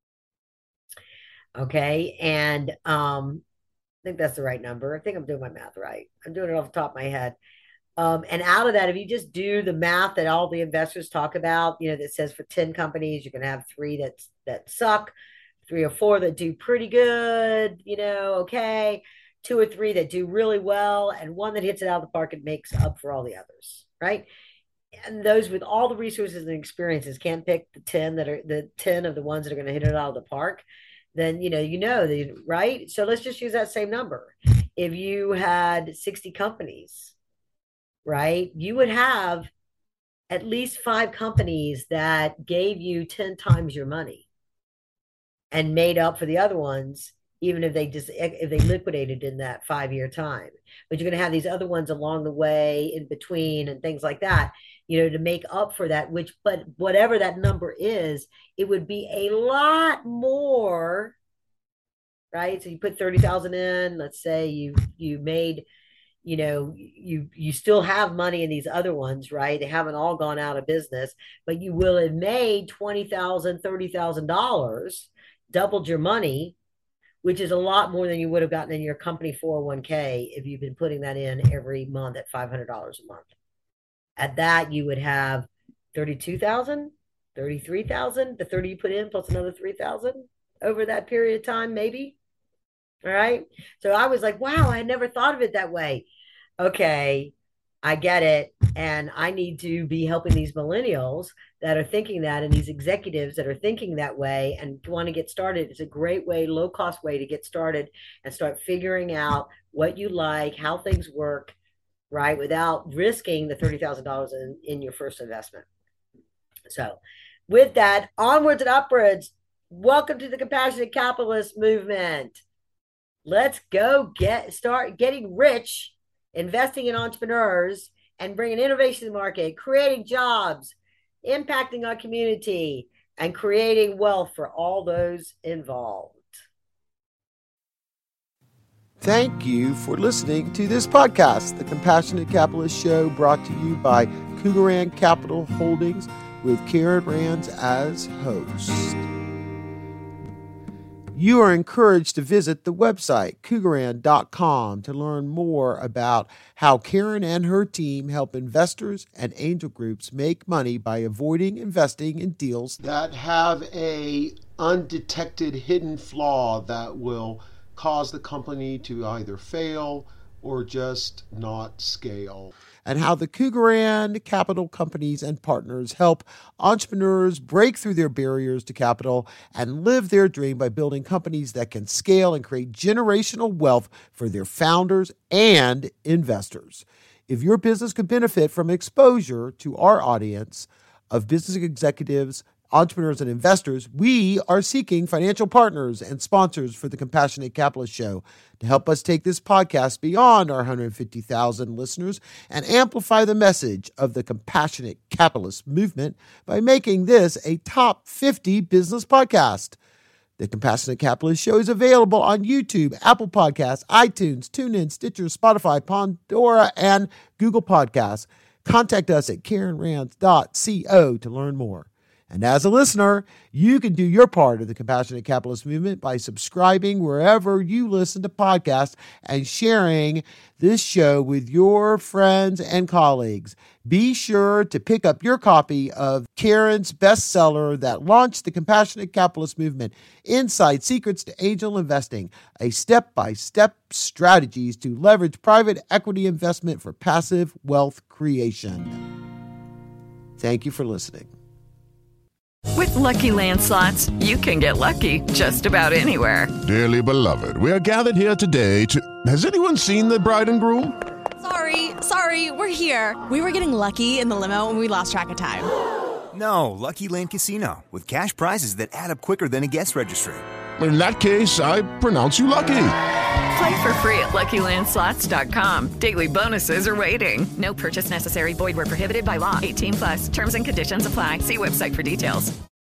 D: Okay. And, um, I think that's the right number. I think I'm doing my math right. I'm doing it off the top of my head. Um, and out of that, if you just do the math that all the investors talk about, you know, that says for ten companies, you're going to have three that, that suck, three or four that do pretty good, you know, okay, two or three that do really well, and one that hits it out of the park and makes up for all the others, right? And those with all the resources and experiences can't pick the ten that are the ten of the ones that are going to hit it out of the park. Then, you know, you know, right? So let's just use that same number. If you had sixty companies, right, you would have at least five companies that gave you ten times your money and made up for the other ones, even if they just if they liquidated in that five-year time. But you're going to have these other ones along the way in between and things like that, you know, to make up for that, which, but whatever that number is, it would be a lot more, right? So you put thirty thousand in, let's say you, you made, you know, you, you still have money in these other ones, right? They haven't all gone out of business, but you will have made twenty thousand dollars, thirty thousand dollars, doubled your money, which is a lot more than you would have gotten in your company four oh one k if you've been putting that in every month at five hundred dollars a month. At that, you would have thirty-two thousand dollars, thirty-three thousand dollars, the thirty you put in plus another three thousand dollars over that period of time, maybe. All right. So I was like, wow, I had never thought of it that way. Okay, I get it. And I need to be helping these millennials that are thinking that, and these executives that are thinking that way and want to get started. It's a great way, low cost way to get started and start figuring out what you like, how things work, right, without risking the thirty thousand dollars in, in your first investment. So with that, onwards and upwards, welcome to the Compassionate Capitalist movement. Let's go get start getting rich, investing in entrepreneurs, and bringing innovation to the market, creating jobs, impacting our community, and creating wealth for all those involved.
C: Thank you for listening to this podcast, The Compassionate Capitalist Show, brought to you by Cougaran Capital Holdings with Karen Rands as host. You are encouraged to visit the website cougaran dot com to learn more about how Karen and her team help investors and angel groups make money by avoiding investing in deals that have a undetected hidden flaw that will cause the company to either fail or just not scale. And how the Cougaran Capital companies and partners help entrepreneurs break through their barriers to capital and live their dream by building companies that can scale and create generational wealth for their founders and investors. If your business could benefit from exposure to our audience of business executives, entrepreneurs, and investors, we are seeking financial partners and sponsors for the Compassionate Capitalist Show to help us take this podcast beyond our one hundred fifty thousand listeners and amplify the message of the Compassionate Capitalist movement by making this a top fifty business podcast. The Compassionate Capitalist Show is available on YouTube, Apple Podcasts, iTunes, TuneIn, Stitcher, Spotify, Pandora, and Google Podcasts. Contact us at karen rands dot co to learn more. And as a listener, you can do your part of the Compassionate Capitalist movement by subscribing wherever you listen to podcasts and sharing this show with your friends and colleagues. Be sure to pick up your copy of Karen's bestseller that launched the Compassionate Capitalist movement, Inside Secrets to Angel Investing, a step-by-step strategies to leverage private equity investment for passive wealth creation. Thank you for listening.
E: With Lucky Land Slots, you can get lucky just about anywhere.
F: Dearly beloved, we are gathered here today to... Has anyone seen the bride and groom?
G: Sorry, sorry, we're here. We were getting lucky in the limo and we lost track of time.
H: No, Lucky Land Casino, with cash prizes that add up quicker than a guest registry.
F: In that case, I pronounce you lucky.
E: Play for free at Lucky Land Slots dot com. Daily bonuses are waiting. No purchase necessary. Void where prohibited by law. eighteen plus. Terms and conditions apply. See website for details.